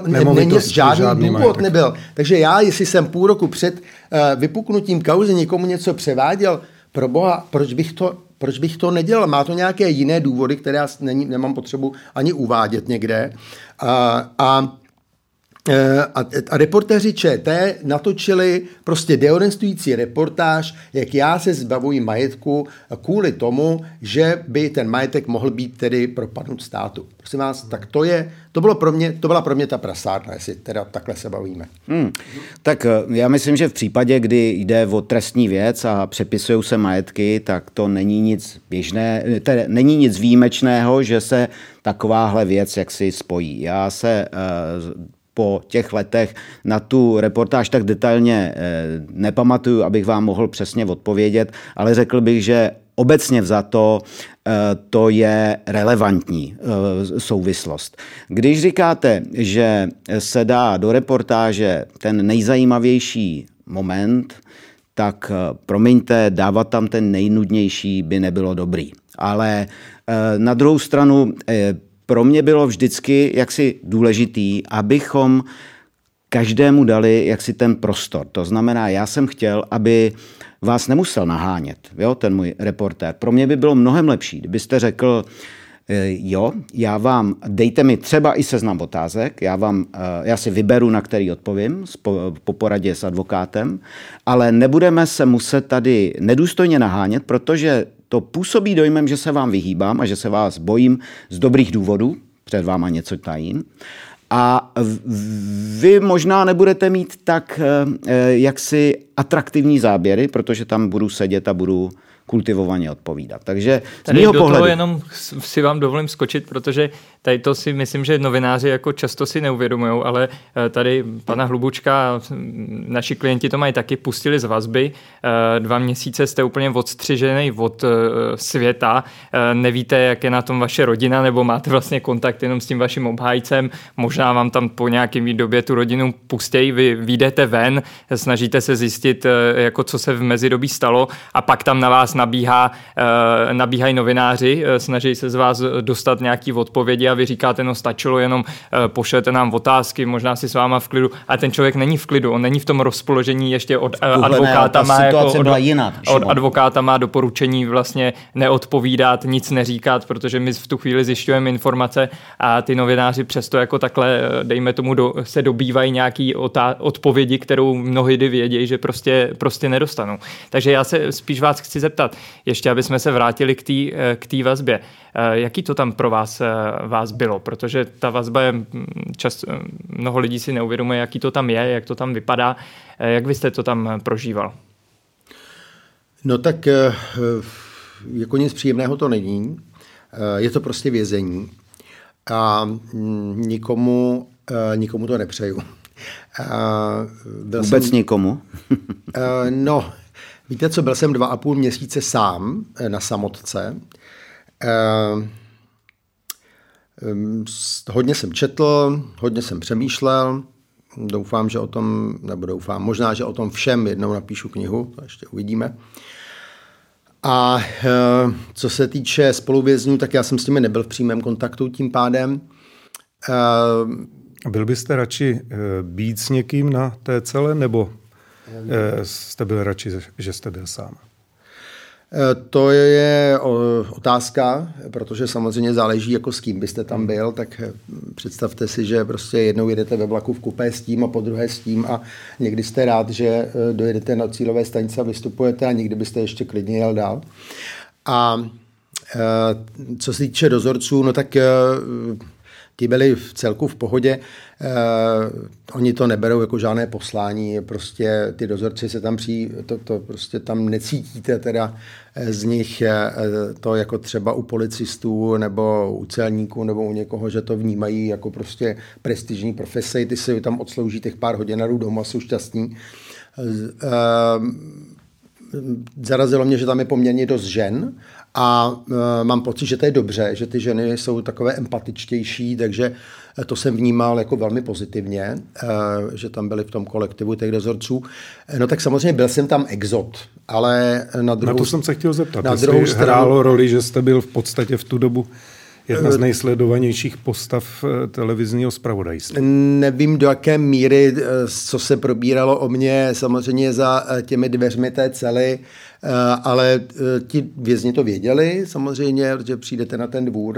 Žádný důvod majetek nebyl. Takže já, jestli jsem půl roku před vypuknutím kauzy někomu něco převáděl, pro boha, proč bych to nedělal? Má to nějaké jiné důvody, které já nemám potřebu ani uvádět někde. A reportéři ČT natočili prostě dehonestující reportáž, jak já se zbavuji majetku kvůli tomu, že by ten majetek mohl být tedy propadnut státu. Prosím vás, tak to byla pro mě ta prasárna, jestli teda takhle se bavíme. Tak já myslím, že v případě, kdy jde o trestní věc a přepisují se majetky, tak to není nic není nic výjimečného, že se takováhle věc jaksi spojí. Já se po těch letech na tu reportáž tak detailně nepamatuju, abych vám mohl přesně odpovědět, ale řekl bych, že obecně vzato to je relevantní souvislost. Když říkáte, že se dá do reportáže ten nejzajímavější moment, tak promiňte, dávat tam ten nejnudnější by nebylo dobrý. Ale na druhou stranu pro mě bylo vždycky jaksi důležitý, abychom každému dali jaksi ten prostor. To znamená, já jsem chtěl, aby vás nemusel nahánět, jo, ten můj reportér. Pro mě by bylo mnohem lepší, kdybyste řekl, dejte mi třeba i seznam otázek, já si vyberu, na který odpovím po poradě s advokátem, ale nebudeme se muset tady nedůstojně nahánět, protože to působí dojmem, že se vám vyhýbám a že se vás bojím z dobrých důvodů, před váma něco tajím. A vy možná nebudete mít tak jaksi atraktivní záběry, protože tam budu sedět a budu kultivovaně odpovídat. Takže z tady mýho do pohledu... toho jenom si vám dovolím skočit, protože tady to si myslím, že novináři jako často si neuvědomujou, ale tady pana Hlubučka, naši klienti to mají taky, pustili z vazby. 2 měsíce jste úplně odstřižený od světa, nevíte, jak je na tom vaše rodina, nebo máte vlastně kontakt jenom s tím vaším obhájcem, možná vám tam po nějakém době tu rodinu pustějí, vy vyjdete ven, snažíte se zjistit, jako co se v mezidobí stalo a pak tam na vás nabíhají novináři, snaží se z vás dostat nějaký odpovědi a vy říkáte, no stačilo jenom pošlete nám otázky, možná si s váma v klidu, a ten člověk není v klidu, on není v tom rozpoložení, ještě od advokáta má od advokáta má doporučení vlastně neodpovídat, nic neříkat, protože my v tu chvíli zjišťujeme informace a ty novináři přesto jako takhle, dejme tomu, se dobývají nějaký odpovědi, kterou mnohdy vědějí, že prostě nedostanou. Takže já se spíš vás chci zeptat, ještě aby jsme se vrátili k té vazbě. Jaký to tam pro vás bylo? Protože ta vazba je mnoho lidí si neuvědomuje, jaký to tam je, jak to tam vypadá. Jak vy jste to tam prožíval? No tak jako nic příjemného to není. Je to prostě vězení. A nikomu to nepřeju. Nikomu? No, víte co, byl jsem 2,5 měsíce sám na samotce. Hodně jsem četl, hodně jsem přemýšlel. Doufám, že možná, že o tom všem jednou napíšu knihu, to ještě uvidíme. A co se týče spoluvězňů, tak já jsem s nimi nebyl v přímém kontaktu tím pádem. Byl byste radši být s někým na té cele, nebo jste byl radši, že jste byl sám? To je otázka, protože samozřejmě záleží, jako s kým byste tam byl, tak představte si, že prostě jednou jedete ve vlaku v kupé s tím a podruhé s tím a někdy jste rád, že dojedete na cílové stanice a vystupujete a někdy byste ještě klidně jel dál. A co se týče dozorců, no tak ti byli v celku v pohodě. Oni to neberou jako žádné poslání, prostě ty dozorci se tam to prostě tam necítíte teda z nich to jako třeba u policistů nebo u celníků nebo u někoho, že to vnímají jako prostě prestižní profese, ty si tam odslouží těch pár hodinarů doma, jsou šťastní. Zarazilo mě, že tam je poměrně dost žen a mám pocit, že to je dobře, že ty ženy jsou takové empatičtější, takže to jsem vnímal jako velmi pozitivně, že tam byli v tom kolektivu těch dozorců. No tak samozřejmě byl jsem tam exot, ale na to jsem se chtěl zeptat, jestli hrálo roli, že jste byl v podstatě v tu dobu jedna z nejsledovanějších postav televizního zpravodajství. Nevím, do jaké míry, co se probíralo o mě, samozřejmě za těmi dveřmi té cely, ale ti vězni to věděli samozřejmě, protože přijdete na ten dvůr,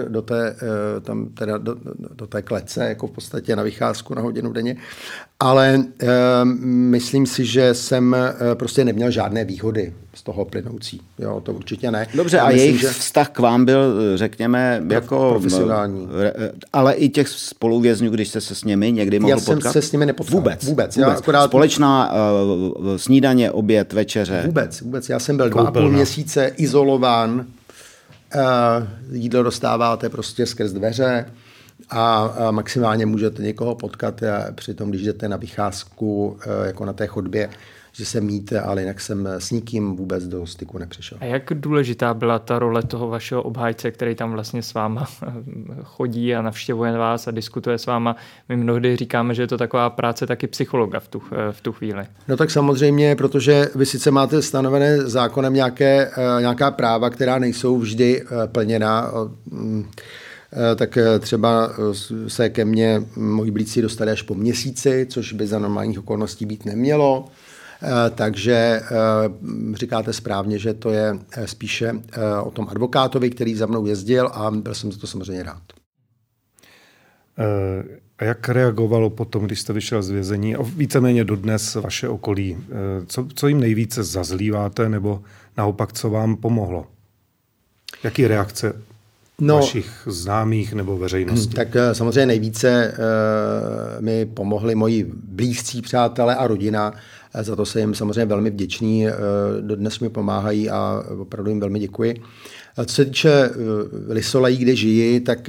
do té klece, jako v podstatě na vycházku na hodinu denně, ale myslím si, že jsem prostě neměl žádné výhody z toho plynoucí. Jo, to určitě ne. Dobře, a jejich vztah k vám byl, řekněme, jako profesionální. Ale i těch spoluvězňů, když jste se s nimi někdy mohl potkat? Já jsem se s nimi nepotkal. Vůbec. Já akorát... Společná snídaně, oběd, večeře? Vůbec. Já jsem byl 2,5 měsíce izolován. Jídlo dostáváte prostě skrz dveře a maximálně můžete někoho potkat při tom, když jdete na vycházku jako na té chodbě, že se míte, ale jinak jsem s nikým vůbec do styku nepřišel. A jak důležitá byla ta role toho vašeho obhájce, který tam vlastně s váma chodí a navštěvuje vás a diskutuje s váma? My mnohdy říkáme, že je to taková práce taky psychologa v tu chvíli. No tak samozřejmě, protože vy sice máte stanovené zákonem nějaká práva, která nejsou vždy plněná, tak třeba se ke mně moji blízcí dostali až po měsíci, což by za normálních okolností být nemělo. Takže říkáte správně, že to je spíše o tom advokátovi, který za mnou jezdil a byl jsem za to samozřejmě rád. A jak reagovalo potom, když jste vyšel z vězení a víceméně dodnes vaše okolí? Co jim nejvíce zazlíváte nebo naopak, co vám pomohlo? Jaký reakce vašich známých nebo veřejnosti? Tak samozřejmě nejvíce mi pomohli moji blízcí přátelé a rodina. Za to jsem jim samozřejmě velmi vděčný. Dodnes mi pomáhají a opravdu jim velmi děkuji. Co se týče Lisolají, kde žiji, tak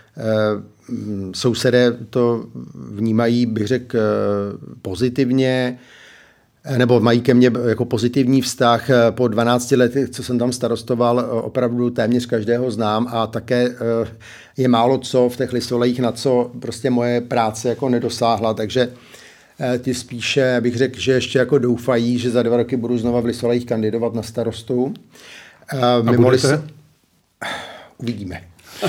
sousedé to vnímají, bych řekl, pozitivně, nebo mají ke mně jako pozitivní vztah. Po 12 letech, co jsem tam starostoval, opravdu téměř každého znám a také je málo co v těch Lisolejích, na co prostě moje práce jako nedosáhla, takže ti spíše bych řekl, že ještě jako doufají, že za 2 roky budu znova v Lisolejích kandidovat na starostu. A budete? Uvidíme.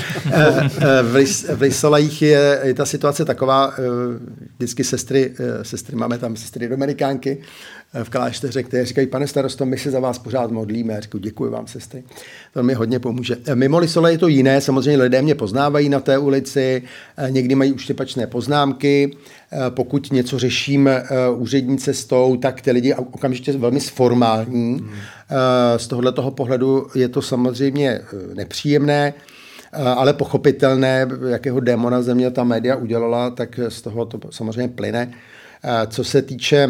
V Lisolejích je ta situace taková, vždycky sestry máme tam sestry dominikánky v klášteře, které říkají, pane starosto, my se za vás pořád modlíme. Já říkám, děkuji vám, sestry. To mi hodně pomůže. Mimo Lisolej je to jiné, samozřejmě lidé mě poznávají na té ulici, někdy mají uštěpačné poznámky, pokud něco řeším úřední cestou, tak ty lidi okamžitě velmi sformální. Z tohoto pohledu je to samozřejmě nepříjemné, ale pochopitelné, jakého démona země ta média udělala, tak z toho to samozřejmě plyne. Co se týče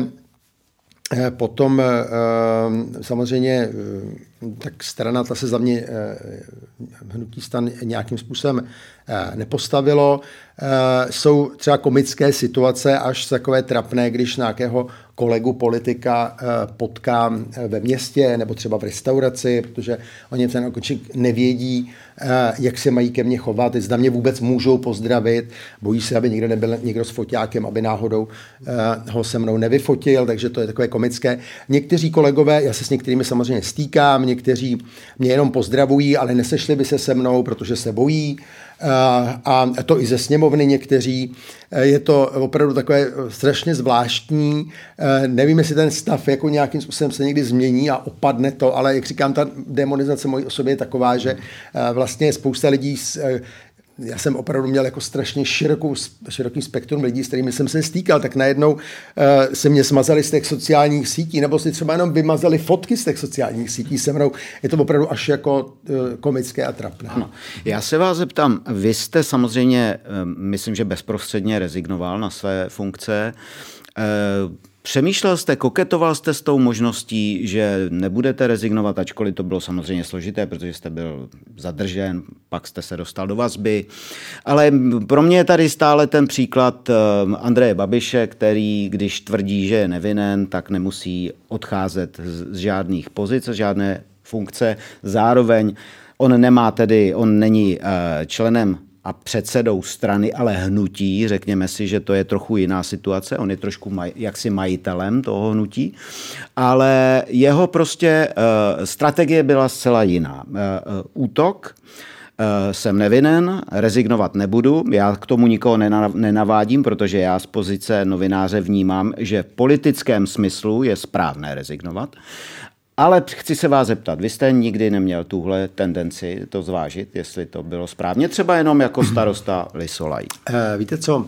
potom samozřejmě tak strana, ta se za mě hnutí STAN nějakým způsobem nepostavilo. Jsou třeba komické situace, až takové trapné, když nějakého kolegu politika potkám ve městě nebo třeba v restauraci, protože oni v ten okamžik nevědí, jak se mají ke mně chovat, zda mě vůbec můžou pozdravit, bojí se, aby někdo nebyl někdo s foťákem, aby náhodou ho se mnou nevyfotil, takže to je takové komické. Někteří kolegové, já se s některými samozřejmě stýkám, někteří mě jenom pozdravují, ale nesešli by se se mnou, protože se bojí, a to i ze sněmovny někteří. Je to opravdu takové strašně zvláštní. Nevím, jestli ten stav jako nějakým způsobem se někdy změní a opadne to, ale jak říkám, ta demonizace mojí osoby je taková, že vlastně spousta lidí já jsem opravdu měl jako strašně široký spektrum lidí, s kterými jsem se stýkal, tak najednou se mě smazali z těch sociálních sítí, nebo si třeba jenom vymazali fotky z těch sociálních sítí se mnou. Je to opravdu až jako komické a trapné. Ano. Já se vás zeptám, vy jste samozřejmě, myslím, že bezprostředně rezignoval na své funkce. Přemýšlel jste, koketoval jste s tou možností, že nebudete rezignovat, ačkoliv to bylo samozřejmě složité, protože jste byl zadržen, pak jste se dostal do vazby. Ale pro mě je tady stále ten příklad Andreje Babiše, který, když tvrdí, že je nevinen, tak nemusí odcházet z žádných pozic, z žádné funkce. Zároveň on není členem a předsedou strany, ale hnutí, řekněme si, že to je trochu jiná situace, on je trošku jaksi majitelem toho hnutí, ale jeho prostě strategie byla zcela jiná. Útok, jsem nevinen, rezignovat nebudu, já k tomu nikoho nenavádím, protože já z pozice novináře vnímám, že v politickém smyslu je správné rezignovat. Ale chci se vás zeptat, vy jste nikdy neměl tuhle tendenci to zvážit, jestli to bylo správně, třeba jenom jako starosta Lisolají? Víte co,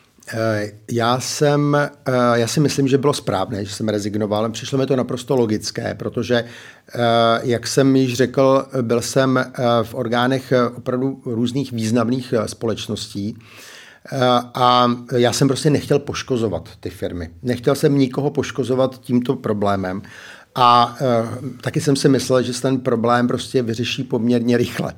já si myslím, že bylo správné, že jsem rezignoval. Přišlo mi to naprosto logické, protože, jak jsem již řekl, byl jsem v orgánech opravdu různých významných společností, a já jsem prostě nechtěl poškozovat ty firmy. Nechtěl jsem nikoho poškozovat tímto problémem. A taky jsem si myslel, že se ten problém prostě vyřeší poměrně rychle.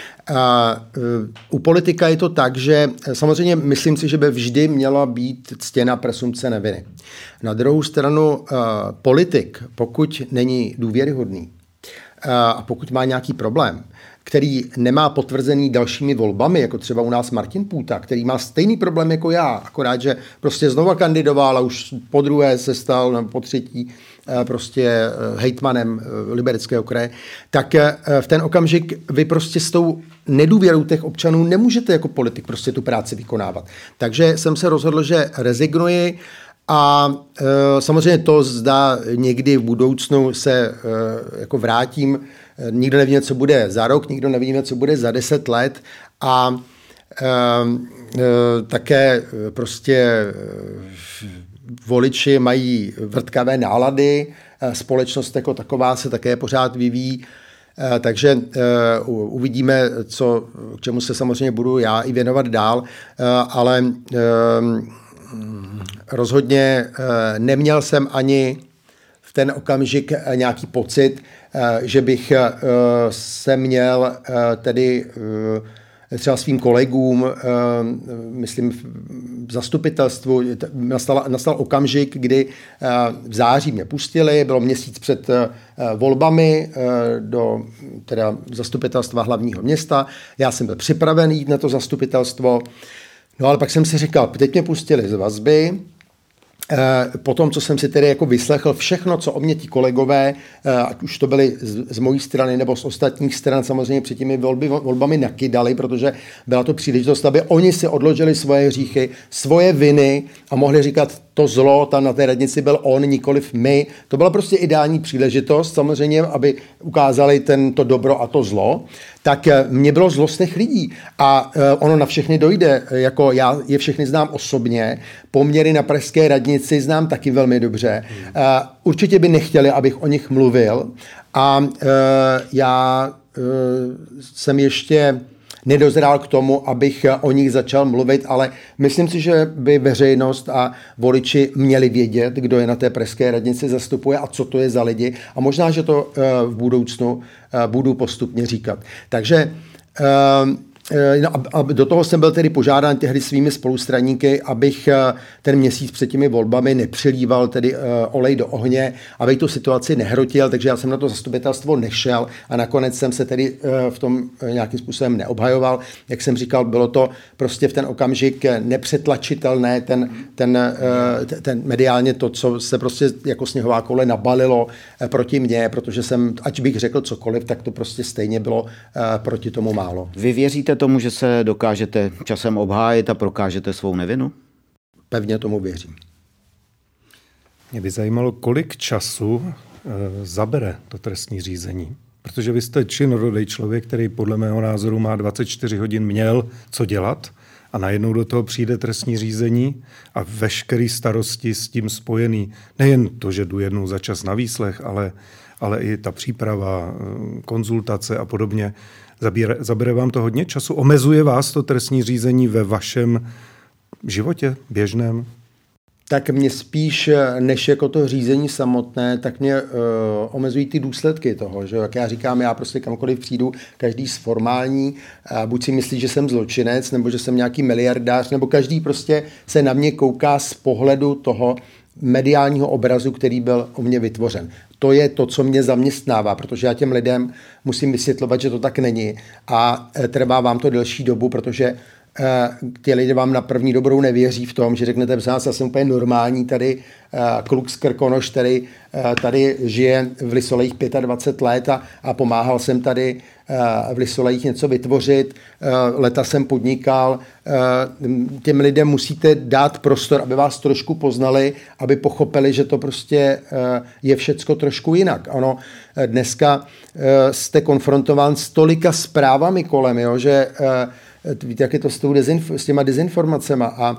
U politika je to tak, že samozřejmě myslím si, že by vždy měla být ctěna presumpce neviny. Na druhou stranu politik, pokud není důvěryhodný a pokud má nějaký problém, který nemá potvrzený dalšími volbami, jako třeba u nás Martin Půta, který má stejný problém jako já, akorát, že prostě znova kandidoval a už po druhé se stal, nebo po třetí, prostě hejtmanem Libereckého kraje, tak v ten okamžik vy prostě s tou nedůvěrou těch občanů nemůžete jako politik prostě tu práci vykonávat. Takže jsem se rozhodl, že rezignuji a samozřejmě to zda někdy v budoucnu se jako vrátím. Nikdo neví, co bude za rok, nikdo neví, co bude za 10 let a také prostě voliči mají vrtkavé nálady, společnost jako taková se také pořád vyvíjí. Takže uvidíme, k čemu se samozřejmě budu já i věnovat dál, ale rozhodně neměl jsem ani v ten okamžik nějaký pocit, že bych se měl tedy třeba svým kolegům, myslím v zastupitelstvu, nastal okamžik, kdy v září mě pustili, bylo měsíc před volbami do teda zastupitelstva hlavního města, já jsem byl připraven jít na to zastupitelstvo, no ale pak jsem si říkal, teď mě pustili z vazby, po tom, co jsem si tedy jako vyslechl všechno, co o mě ti kolegové, ať už to byly z mojí strany nebo z ostatních stran, samozřejmě před těmi volbami nakydali, protože byla to příležitost, aby oni si odložili svoje hříchy, svoje viny a mohli říkat, to zlo, tam na té radnici byl on, nikoliv my. To byla prostě ideální příležitost, samozřejmě, aby ukázali to dobro a to zlo. Tak mě bylo zlostných lidí a ono na všechny dojde, jako já je všechny znám osobně, poměry na pražské radnici znám taky velmi dobře. Určitě by nechtěli, abych o nich mluvil a já jsem ještě nedozrál k tomu, abych o nich začal mluvit, ale myslím si, že by veřejnost a voliči měli vědět, kdo je na té pražské radnici zastupuje a co to je za lidi. A možná, že to v budoucnu budu postupně říkat. Takže a do toho jsem byl tedy požádán tehdy svými spolustraníky, abych ten měsíc před těmi volbami nepřilíval tedy olej do ohně, abych tu situaci nehrotil, takže já jsem na to zastupitelstvo nešel a nakonec jsem se tedy v tom nějakým způsobem neobhajoval. Jak jsem říkal, bylo to prostě v ten okamžik nepřetlačitelné, ten mediálně to, co se prostě jako sněhová koule nabalilo proti mně, protože jsem, ať bych řekl cokoliv, tak to prostě stejně bylo proti tomu málo. Vy věříte tomu, že se dokážete časem obhájit a prokážete svou nevinu? Pevně tomu věřím. Mě by zajímalo, kolik času zabere to trestní řízení. Protože vy jste činorodý člověk, který podle mého názoru má 24 hodin měl co dělat a najednou do toho přijde trestní řízení a veškerý starosti s tím spojený. Nejen to, že jdu jednou za čas na výslech, ale i ta příprava, konzultace a podobně. Zabere vám to hodně času? Omezuje vás to trestní řízení ve vašem životě běžném? Tak mě spíš, než jako to řízení samotné, tak mě omezují ty důsledky toho, že jak já říkám, já prostě kamkoliv přijdu, každý z formální, buď si myslí, že jsem zločinec, nebo že jsem nějaký miliardář, nebo každý prostě se na mě kouká z pohledu toho mediálního obrazu, který byl o mě vytvořen. To je to, co mě zaměstnává, protože já těm lidem musím vysvětlovat, že to tak není a trvá vám to delší dobu, protože ty lidé vám na první dobrou nevěří v tom, že řeknete, já jsem úplně normální tady kluk z Krkonoš, který tady žije v Lysolejích 25 let a pomáhal jsem tady v Lysolejích něco vytvořit, leta jsem podnikal. Těm lidem musíte dát prostor, aby vás trošku poznali, aby pochopili, že to prostě je všecko trošku jinak. Ono dneska jste konfrontován s tolika zprávami kolem, jo, že víte, jak je to s těma dezinformacema a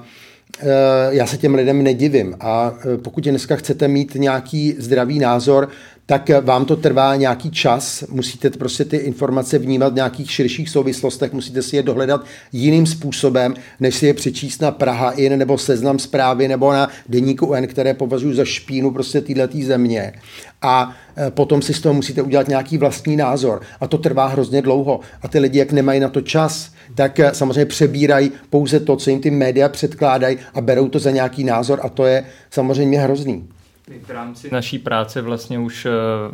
já se těm lidem nedivím a pokud dneska chcete mít nějaký zdravý názor, tak vám to trvá nějaký čas, musíte prostě ty informace vnímat v nějakých širších souvislostech, musíte si je dohledat jiným způsobem, než si je přečíst na Praha In nebo Seznam Zprávy nebo na Deníku N, které považuji za špínu prostě téhletý země. A potom si z toho musíte udělat nějaký vlastní názor. A to trvá hrozně dlouho. A ty lidi, jak nemají na to čas, tak samozřejmě přebírají pouze to, co jim ty média předkládají a berou to za nějaký názor a to je samozřejmě hrozný. V rámci naší práce vlastně už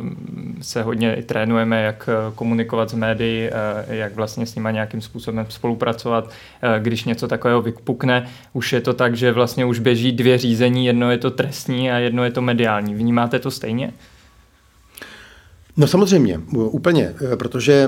se hodně trénujeme, jak komunikovat s médií, jak vlastně s nimi nějakým způsobem spolupracovat. Když něco takového vypukne, už je to tak, že vlastně už běží 2 řízení, jedno je to trestní a jedno je to mediální. Vnímáte to stejně? No samozřejmě, úplně, protože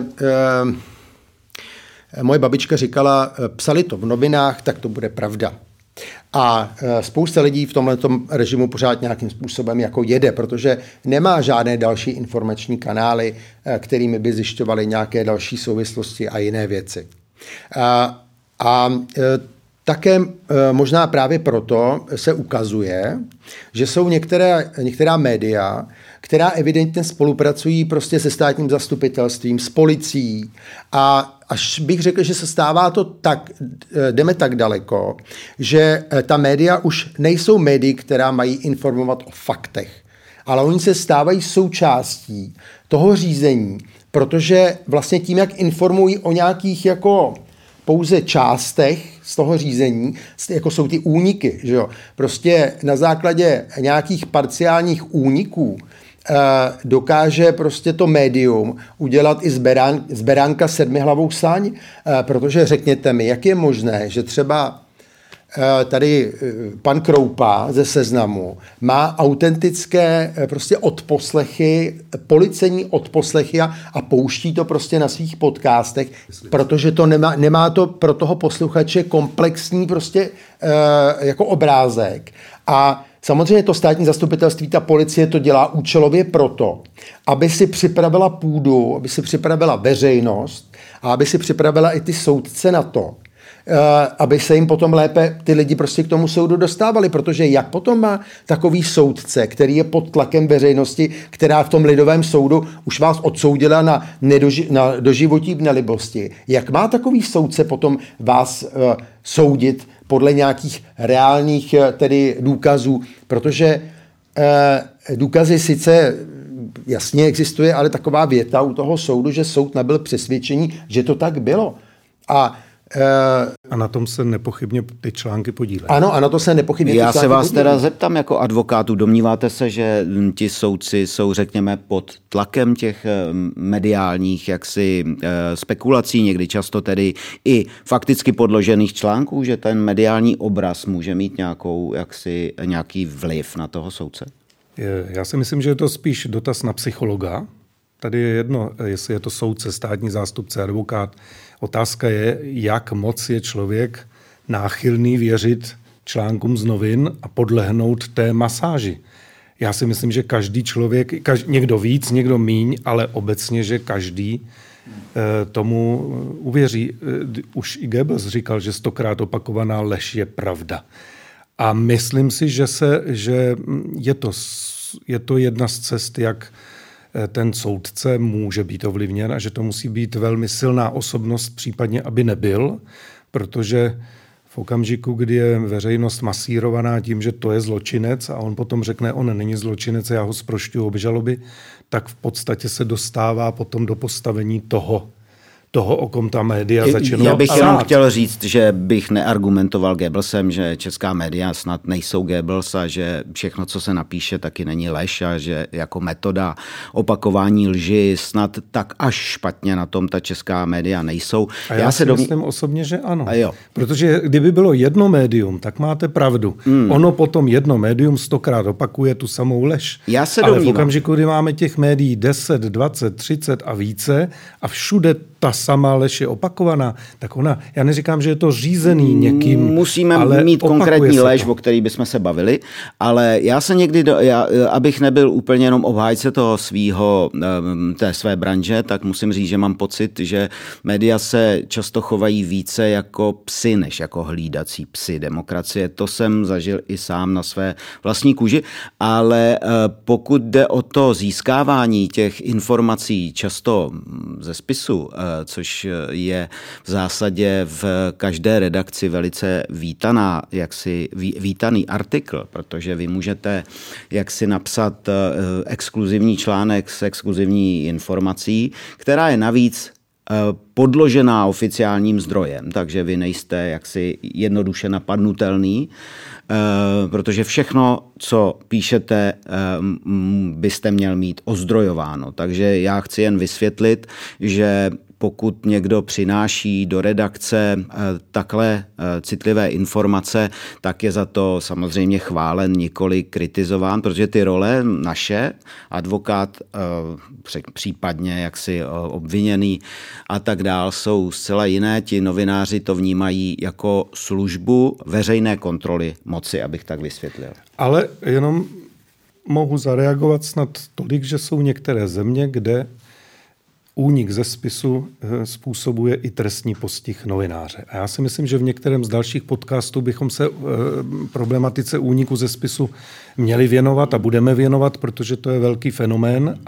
moje babička říkala, psali to v novinách, tak to bude pravda. A spousta lidí v tomhletom režimu pořád nějakým způsobem jako jede, protože nemá žádné další informační kanály, kterými by zjišťovaly nějaké další souvislosti a jiné věci. také možná právě proto se ukazuje, že jsou některá média, která evidentně spolupracují prostě se státním zastupitelstvím, s policií a až bych řekl, že se stává to tak, jdeme tak daleko, že ta média už nejsou médii, která mají informovat o faktech, ale oni se stávají součástí toho řízení, protože vlastně tím, jak informují o nějakých jako pouze částech z toho řízení, jako jsou ty úniky, že jo? Prostě na základě nějakých parciálních úniků dokáže prostě to médium udělat i z beránka sedmihlavou saň, protože řekněte mi, jak je možné, že třeba tady pan Kroupa ze Seznamu má autentické prostě odposlechy, policejní odposlechy a pouští to prostě na svých podcastech, protože to nemá to pro toho posluchače komplexní prostě jako obrázek. A samozřejmě to státní zastupitelství, ta policie to dělá účelově proto, aby si připravila půdu, aby si připravila veřejnost a aby si připravila i ty soudce na to, aby se jim potom lépe ty lidi prostě k tomu soudu dostávali, protože jak potom má takový soudce, který je pod tlakem veřejnosti, která v tom lidovém soudu už vás odsoudila na doživotí v nelibosti, jak má takový soudce potom vás soudit podle nějakých reálných tedy důkazů, protože důkazy sice jasně existuje, ale taková věta u toho soudu, že soud nabyl přesvědčení, že to tak bylo. A na tom se nepochybně ty články podílejí. Ano, a na to se nepochybně Já se vás teda zeptám jako advokátu, domníváte se, že ti soudci jsou, řekněme, pod tlakem těch mediálních jaksi spekulací, někdy často tedy i fakticky podložených článků, že ten mediální obraz může mít nějaký vliv na toho soudce? Já si myslím, že je to spíš dotaz na psychologa. Tady je jedno, jestli je to soudce, státní zástupce, advokát. Otázka je, jak moc je člověk náchylný věřit článkům z novin a podlehnout té masáži. Já si myslím, že každý člověk, někdo víc, někdo míň, ale obecně, že každý tomu uvěří. Už i Goebbels říkal, že 100krát opakovaná lež je pravda. A myslím si, že je to jedna z cest, jak ten soudce může být ovlivněn a že to musí být velmi silná osobnost, případně aby nebyl, protože v okamžiku, kdy je veřejnost masírovaná tím, že to je zločinec a on potom řekne, on není zločinec, já ho zprošťuji obžaloby, tak v podstatě se dostává potom do postavení toho, o kom ta média začíná. Já bych jenom chtěl říct, že bych neargumentoval Goebbelsem, že česká média snad nejsou Goebbels a že všechno, co se napíše, taky není lež a že jako metoda opakování lži snad tak až špatně na tom ta česká média nejsou. A já si myslím osobně, že ano. Protože kdyby bylo jedno médium, tak máte pravdu. Ono potom jedno médium 100krát opakuje tu samou lež. Já se ale domnívám. V okamžiku, kdy máme těch médií 10, 20, 30 a více a všude ta sama lež je opakovaná, tak ona, já neříkám, že je to řízený někým, musíme ale mít konkrétní lež, to. o který bychom se bavili, ale já se někdy, abych nebyl úplně jenom obhájce toho té své branže, tak musím říct, že mám pocit, že média se často chovají více jako psy, než jako hlídací psy demokracie. To jsem zažil i sám na své vlastní kůži, ale pokud jde o to získávání těch informací často ze spisu, což je v zásadě v každé redakci velice vítaný artikl, protože vy můžete jaksi napsat exkluzivní článek s exkluzivní informací, která je navíc podložená oficiálním zdrojem, takže vy nejste jaksi jednoduše napadnutelný, protože všechno, co píšete, byste měl mít ozdrojováno. Takže já chci jen vysvětlit, že pokud někdo přináší do redakce takhle citlivé informace, tak je za to samozřejmě chválen, nikoli kritizován, protože ty role naše, advokát, případně jaksi obviněný a tak dál, jsou zcela jiné. Ti novináři to vnímají jako službu veřejné kontroly moci, abych tak vysvětlil. Ale jenom mohu zareagovat snad tolik, že jsou některé země, kde únik ze spisu způsobuje i trestní postih novináře. A já si myslím, že v některém z dalších podcastů bychom se problematice úniku ze spisu měli věnovat a budeme věnovat, protože to je velký fenomén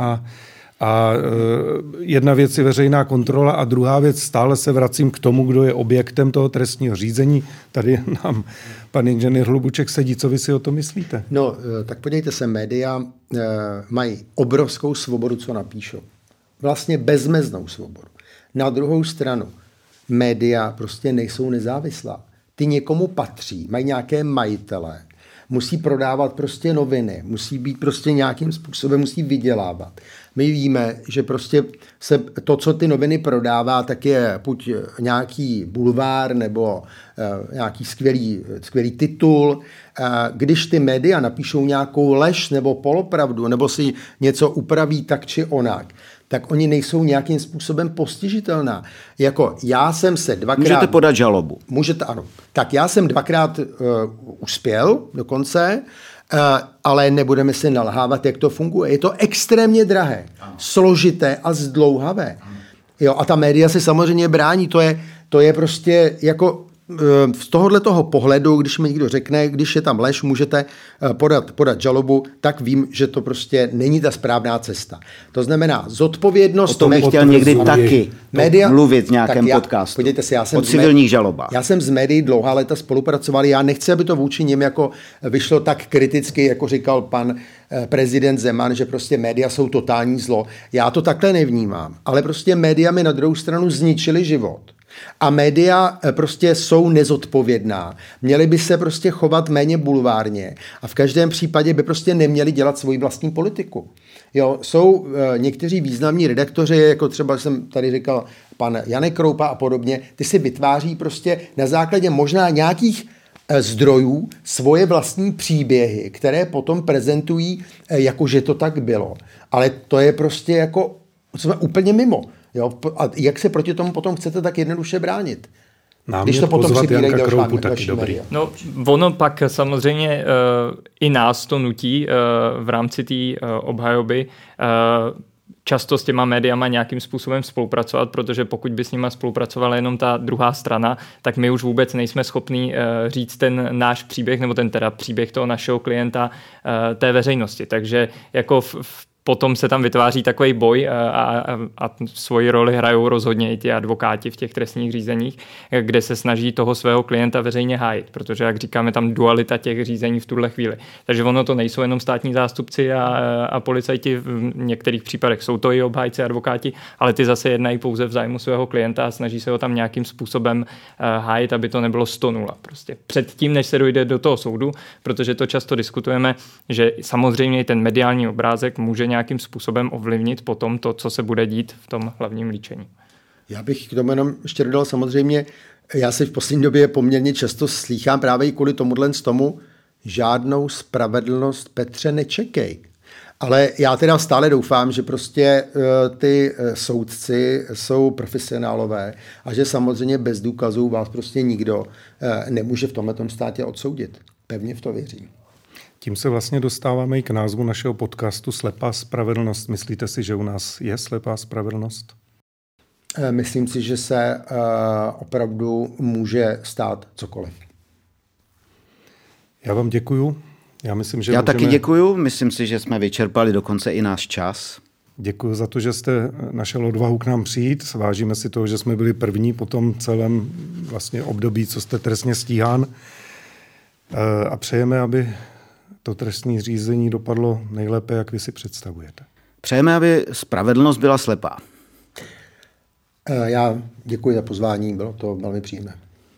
a jedna věc je veřejná kontrola a druhá věc, stále se vracím k tomu, kdo je objektem toho trestního řízení. Tady nám pan inženýr Hlubuček sedí. Co vy si o tom myslíte? No, tak podívejte se, média mají obrovskou svobodu, co napíšou. Vlastně bezmeznou svobodu. Na druhou stranu, média prostě nejsou nezávislá. Ty někomu patří, mají nějaké majitele, musí prodávat prostě noviny, musí být prostě nějakým způsobem, musí vydělávat. My víme, že prostě se to, co ty noviny prodává, tak je buď nějaký bulvár nebo nějaký skvělý titul. Když ty média napíšou nějakou lež nebo polopravdu nebo si něco upraví tak či onak, tak oni nejsou nějakým způsobem postižitelná. Jako já jsem se dvakrát... Můžete podat žalobu. Můžete, ano. Tak já jsem dvakrát uspěl dokonce, ale nebudeme si nalhávat, jak to funguje. Je to extrémně drahé, složité a zdlouhavé. Jo, a ta média se samozřejmě brání. To je prostě jako z tohoto pohledu, když mi někdo řekne, když je tam lež, můžete podat žalobu, tak vím, že to prostě není ta správná cesta. To znamená zodpovědnost... O tom bych chtěl někdy taky mluvit v nějakém podcastu. Podívejte se, o civilních žalobách. Já jsem s médií dlouhá léta spolupracoval. Já nechci, aby to vůči nim jako vyšlo tak kriticky, jako říkal pan prezident Zeman, že prostě média jsou totální zlo. Já to takhle nevnímám. Ale prostě média mi na druhou stranu zničily život. A média prostě jsou nezodpovědná. Měly by se prostě chovat méně bulvárně a v každém případě by prostě neměli dělat svoji vlastní politiku. Jo, jsou někteří významní redaktoři, jako třeba jsem tady říkal pan Janek Kroupa a podobně, ty si vytváří prostě na základě možná nějakých zdrojů svoje vlastní příběhy, které potom prezentují, jako že to tak bylo. Ale to je prostě jako, jsme úplně mimo. Jo? A jak se proti tomu potom chcete tak jednoduše bránit? Když to potom přibírají další dobrý. No, ono pak samozřejmě i nás to nutí v rámci té obhajoby často s těma médiama nějakým způsobem spolupracovat, protože pokud by s nima spolupracovala jenom ta druhá strana, tak my už vůbec nejsme schopní říct ten náš příběh, nebo ten teda příběh toho našeho klienta té veřejnosti. Takže jako potom se tam vytváří takový boj a svoji roli hrajou rozhodně i ti advokáti v těch trestních řízeních, kde se snaží toho svého klienta veřejně hájit, protože, jak říkáme, tam dualita těch řízení v tuhle chvíli. Takže ono to nejsou jenom státní zástupci a policajti, v některých případech jsou to i obhájci, advokáti, ale ty zase jednají pouze v zájmu svého klienta a snaží se ho tam nějakým způsobem hájit, aby to nebylo 100-0. Prostě předtím, než se dojde do toho soudu, protože to často diskutujeme, že samozřejmě ten mediální obrázek může nějakým způsobem ovlivnit potom to, co se bude dít v tom hlavním líčení. Já bych k tomu jenom ještě dodal, samozřejmě, já si v poslední době poměrně často slýchám právě i kvůli tomu, žádnou spravedlnost, Petře, nečekej. Ale já teda stále doufám, že prostě ty soudci jsou profesionálové a že samozřejmě bez důkazů vás prostě nikdo nemůže v tomhletom státě odsoudit. Pevně v to věřím. Tím se vlastně dostáváme i k názvu našeho podcastu Slepá spravedlnost. Myslíte si, že u nás je slepá spravedlnost? Myslím si, že se opravdu může stát cokoliv. Já vám děkuju. Já taky děkuju. Myslím si, že jsme vyčerpali dokonce i náš čas. Děkuji za to, že jste našel odvahu k nám přijít. Vážíme si toho, že jsme byli první po tom celém vlastně období, co jste trestně stíhán. A přejeme, aby to trestní řízení dopadlo nejlépe, jak vy si představujete. Přejeme, aby spravedlnost byla slepá. Já děkuji za pozvání, bylo to velmi příjemné.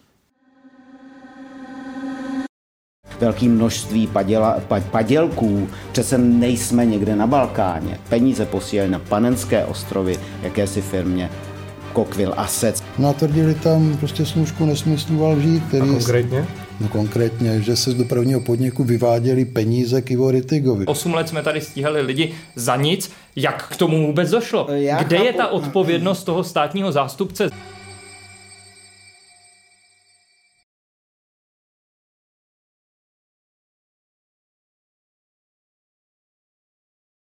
Velké množství padělků, přece nejsme někde na Balkáně. Peníze posílají na Panenské ostrovy, jakési firmě Cockville Assets. Natvrdili tam prostě snůšku nesmyslů a lží, který... A konkrétně? No konkrétně, že se z dopravního podniku vyváděly peníze k Ivo Rittigovi. 8 let jsme tady stíhali lidi za nic. Jak k tomu vůbec došlo? Kde je ta odpovědnost toho státního zástupce?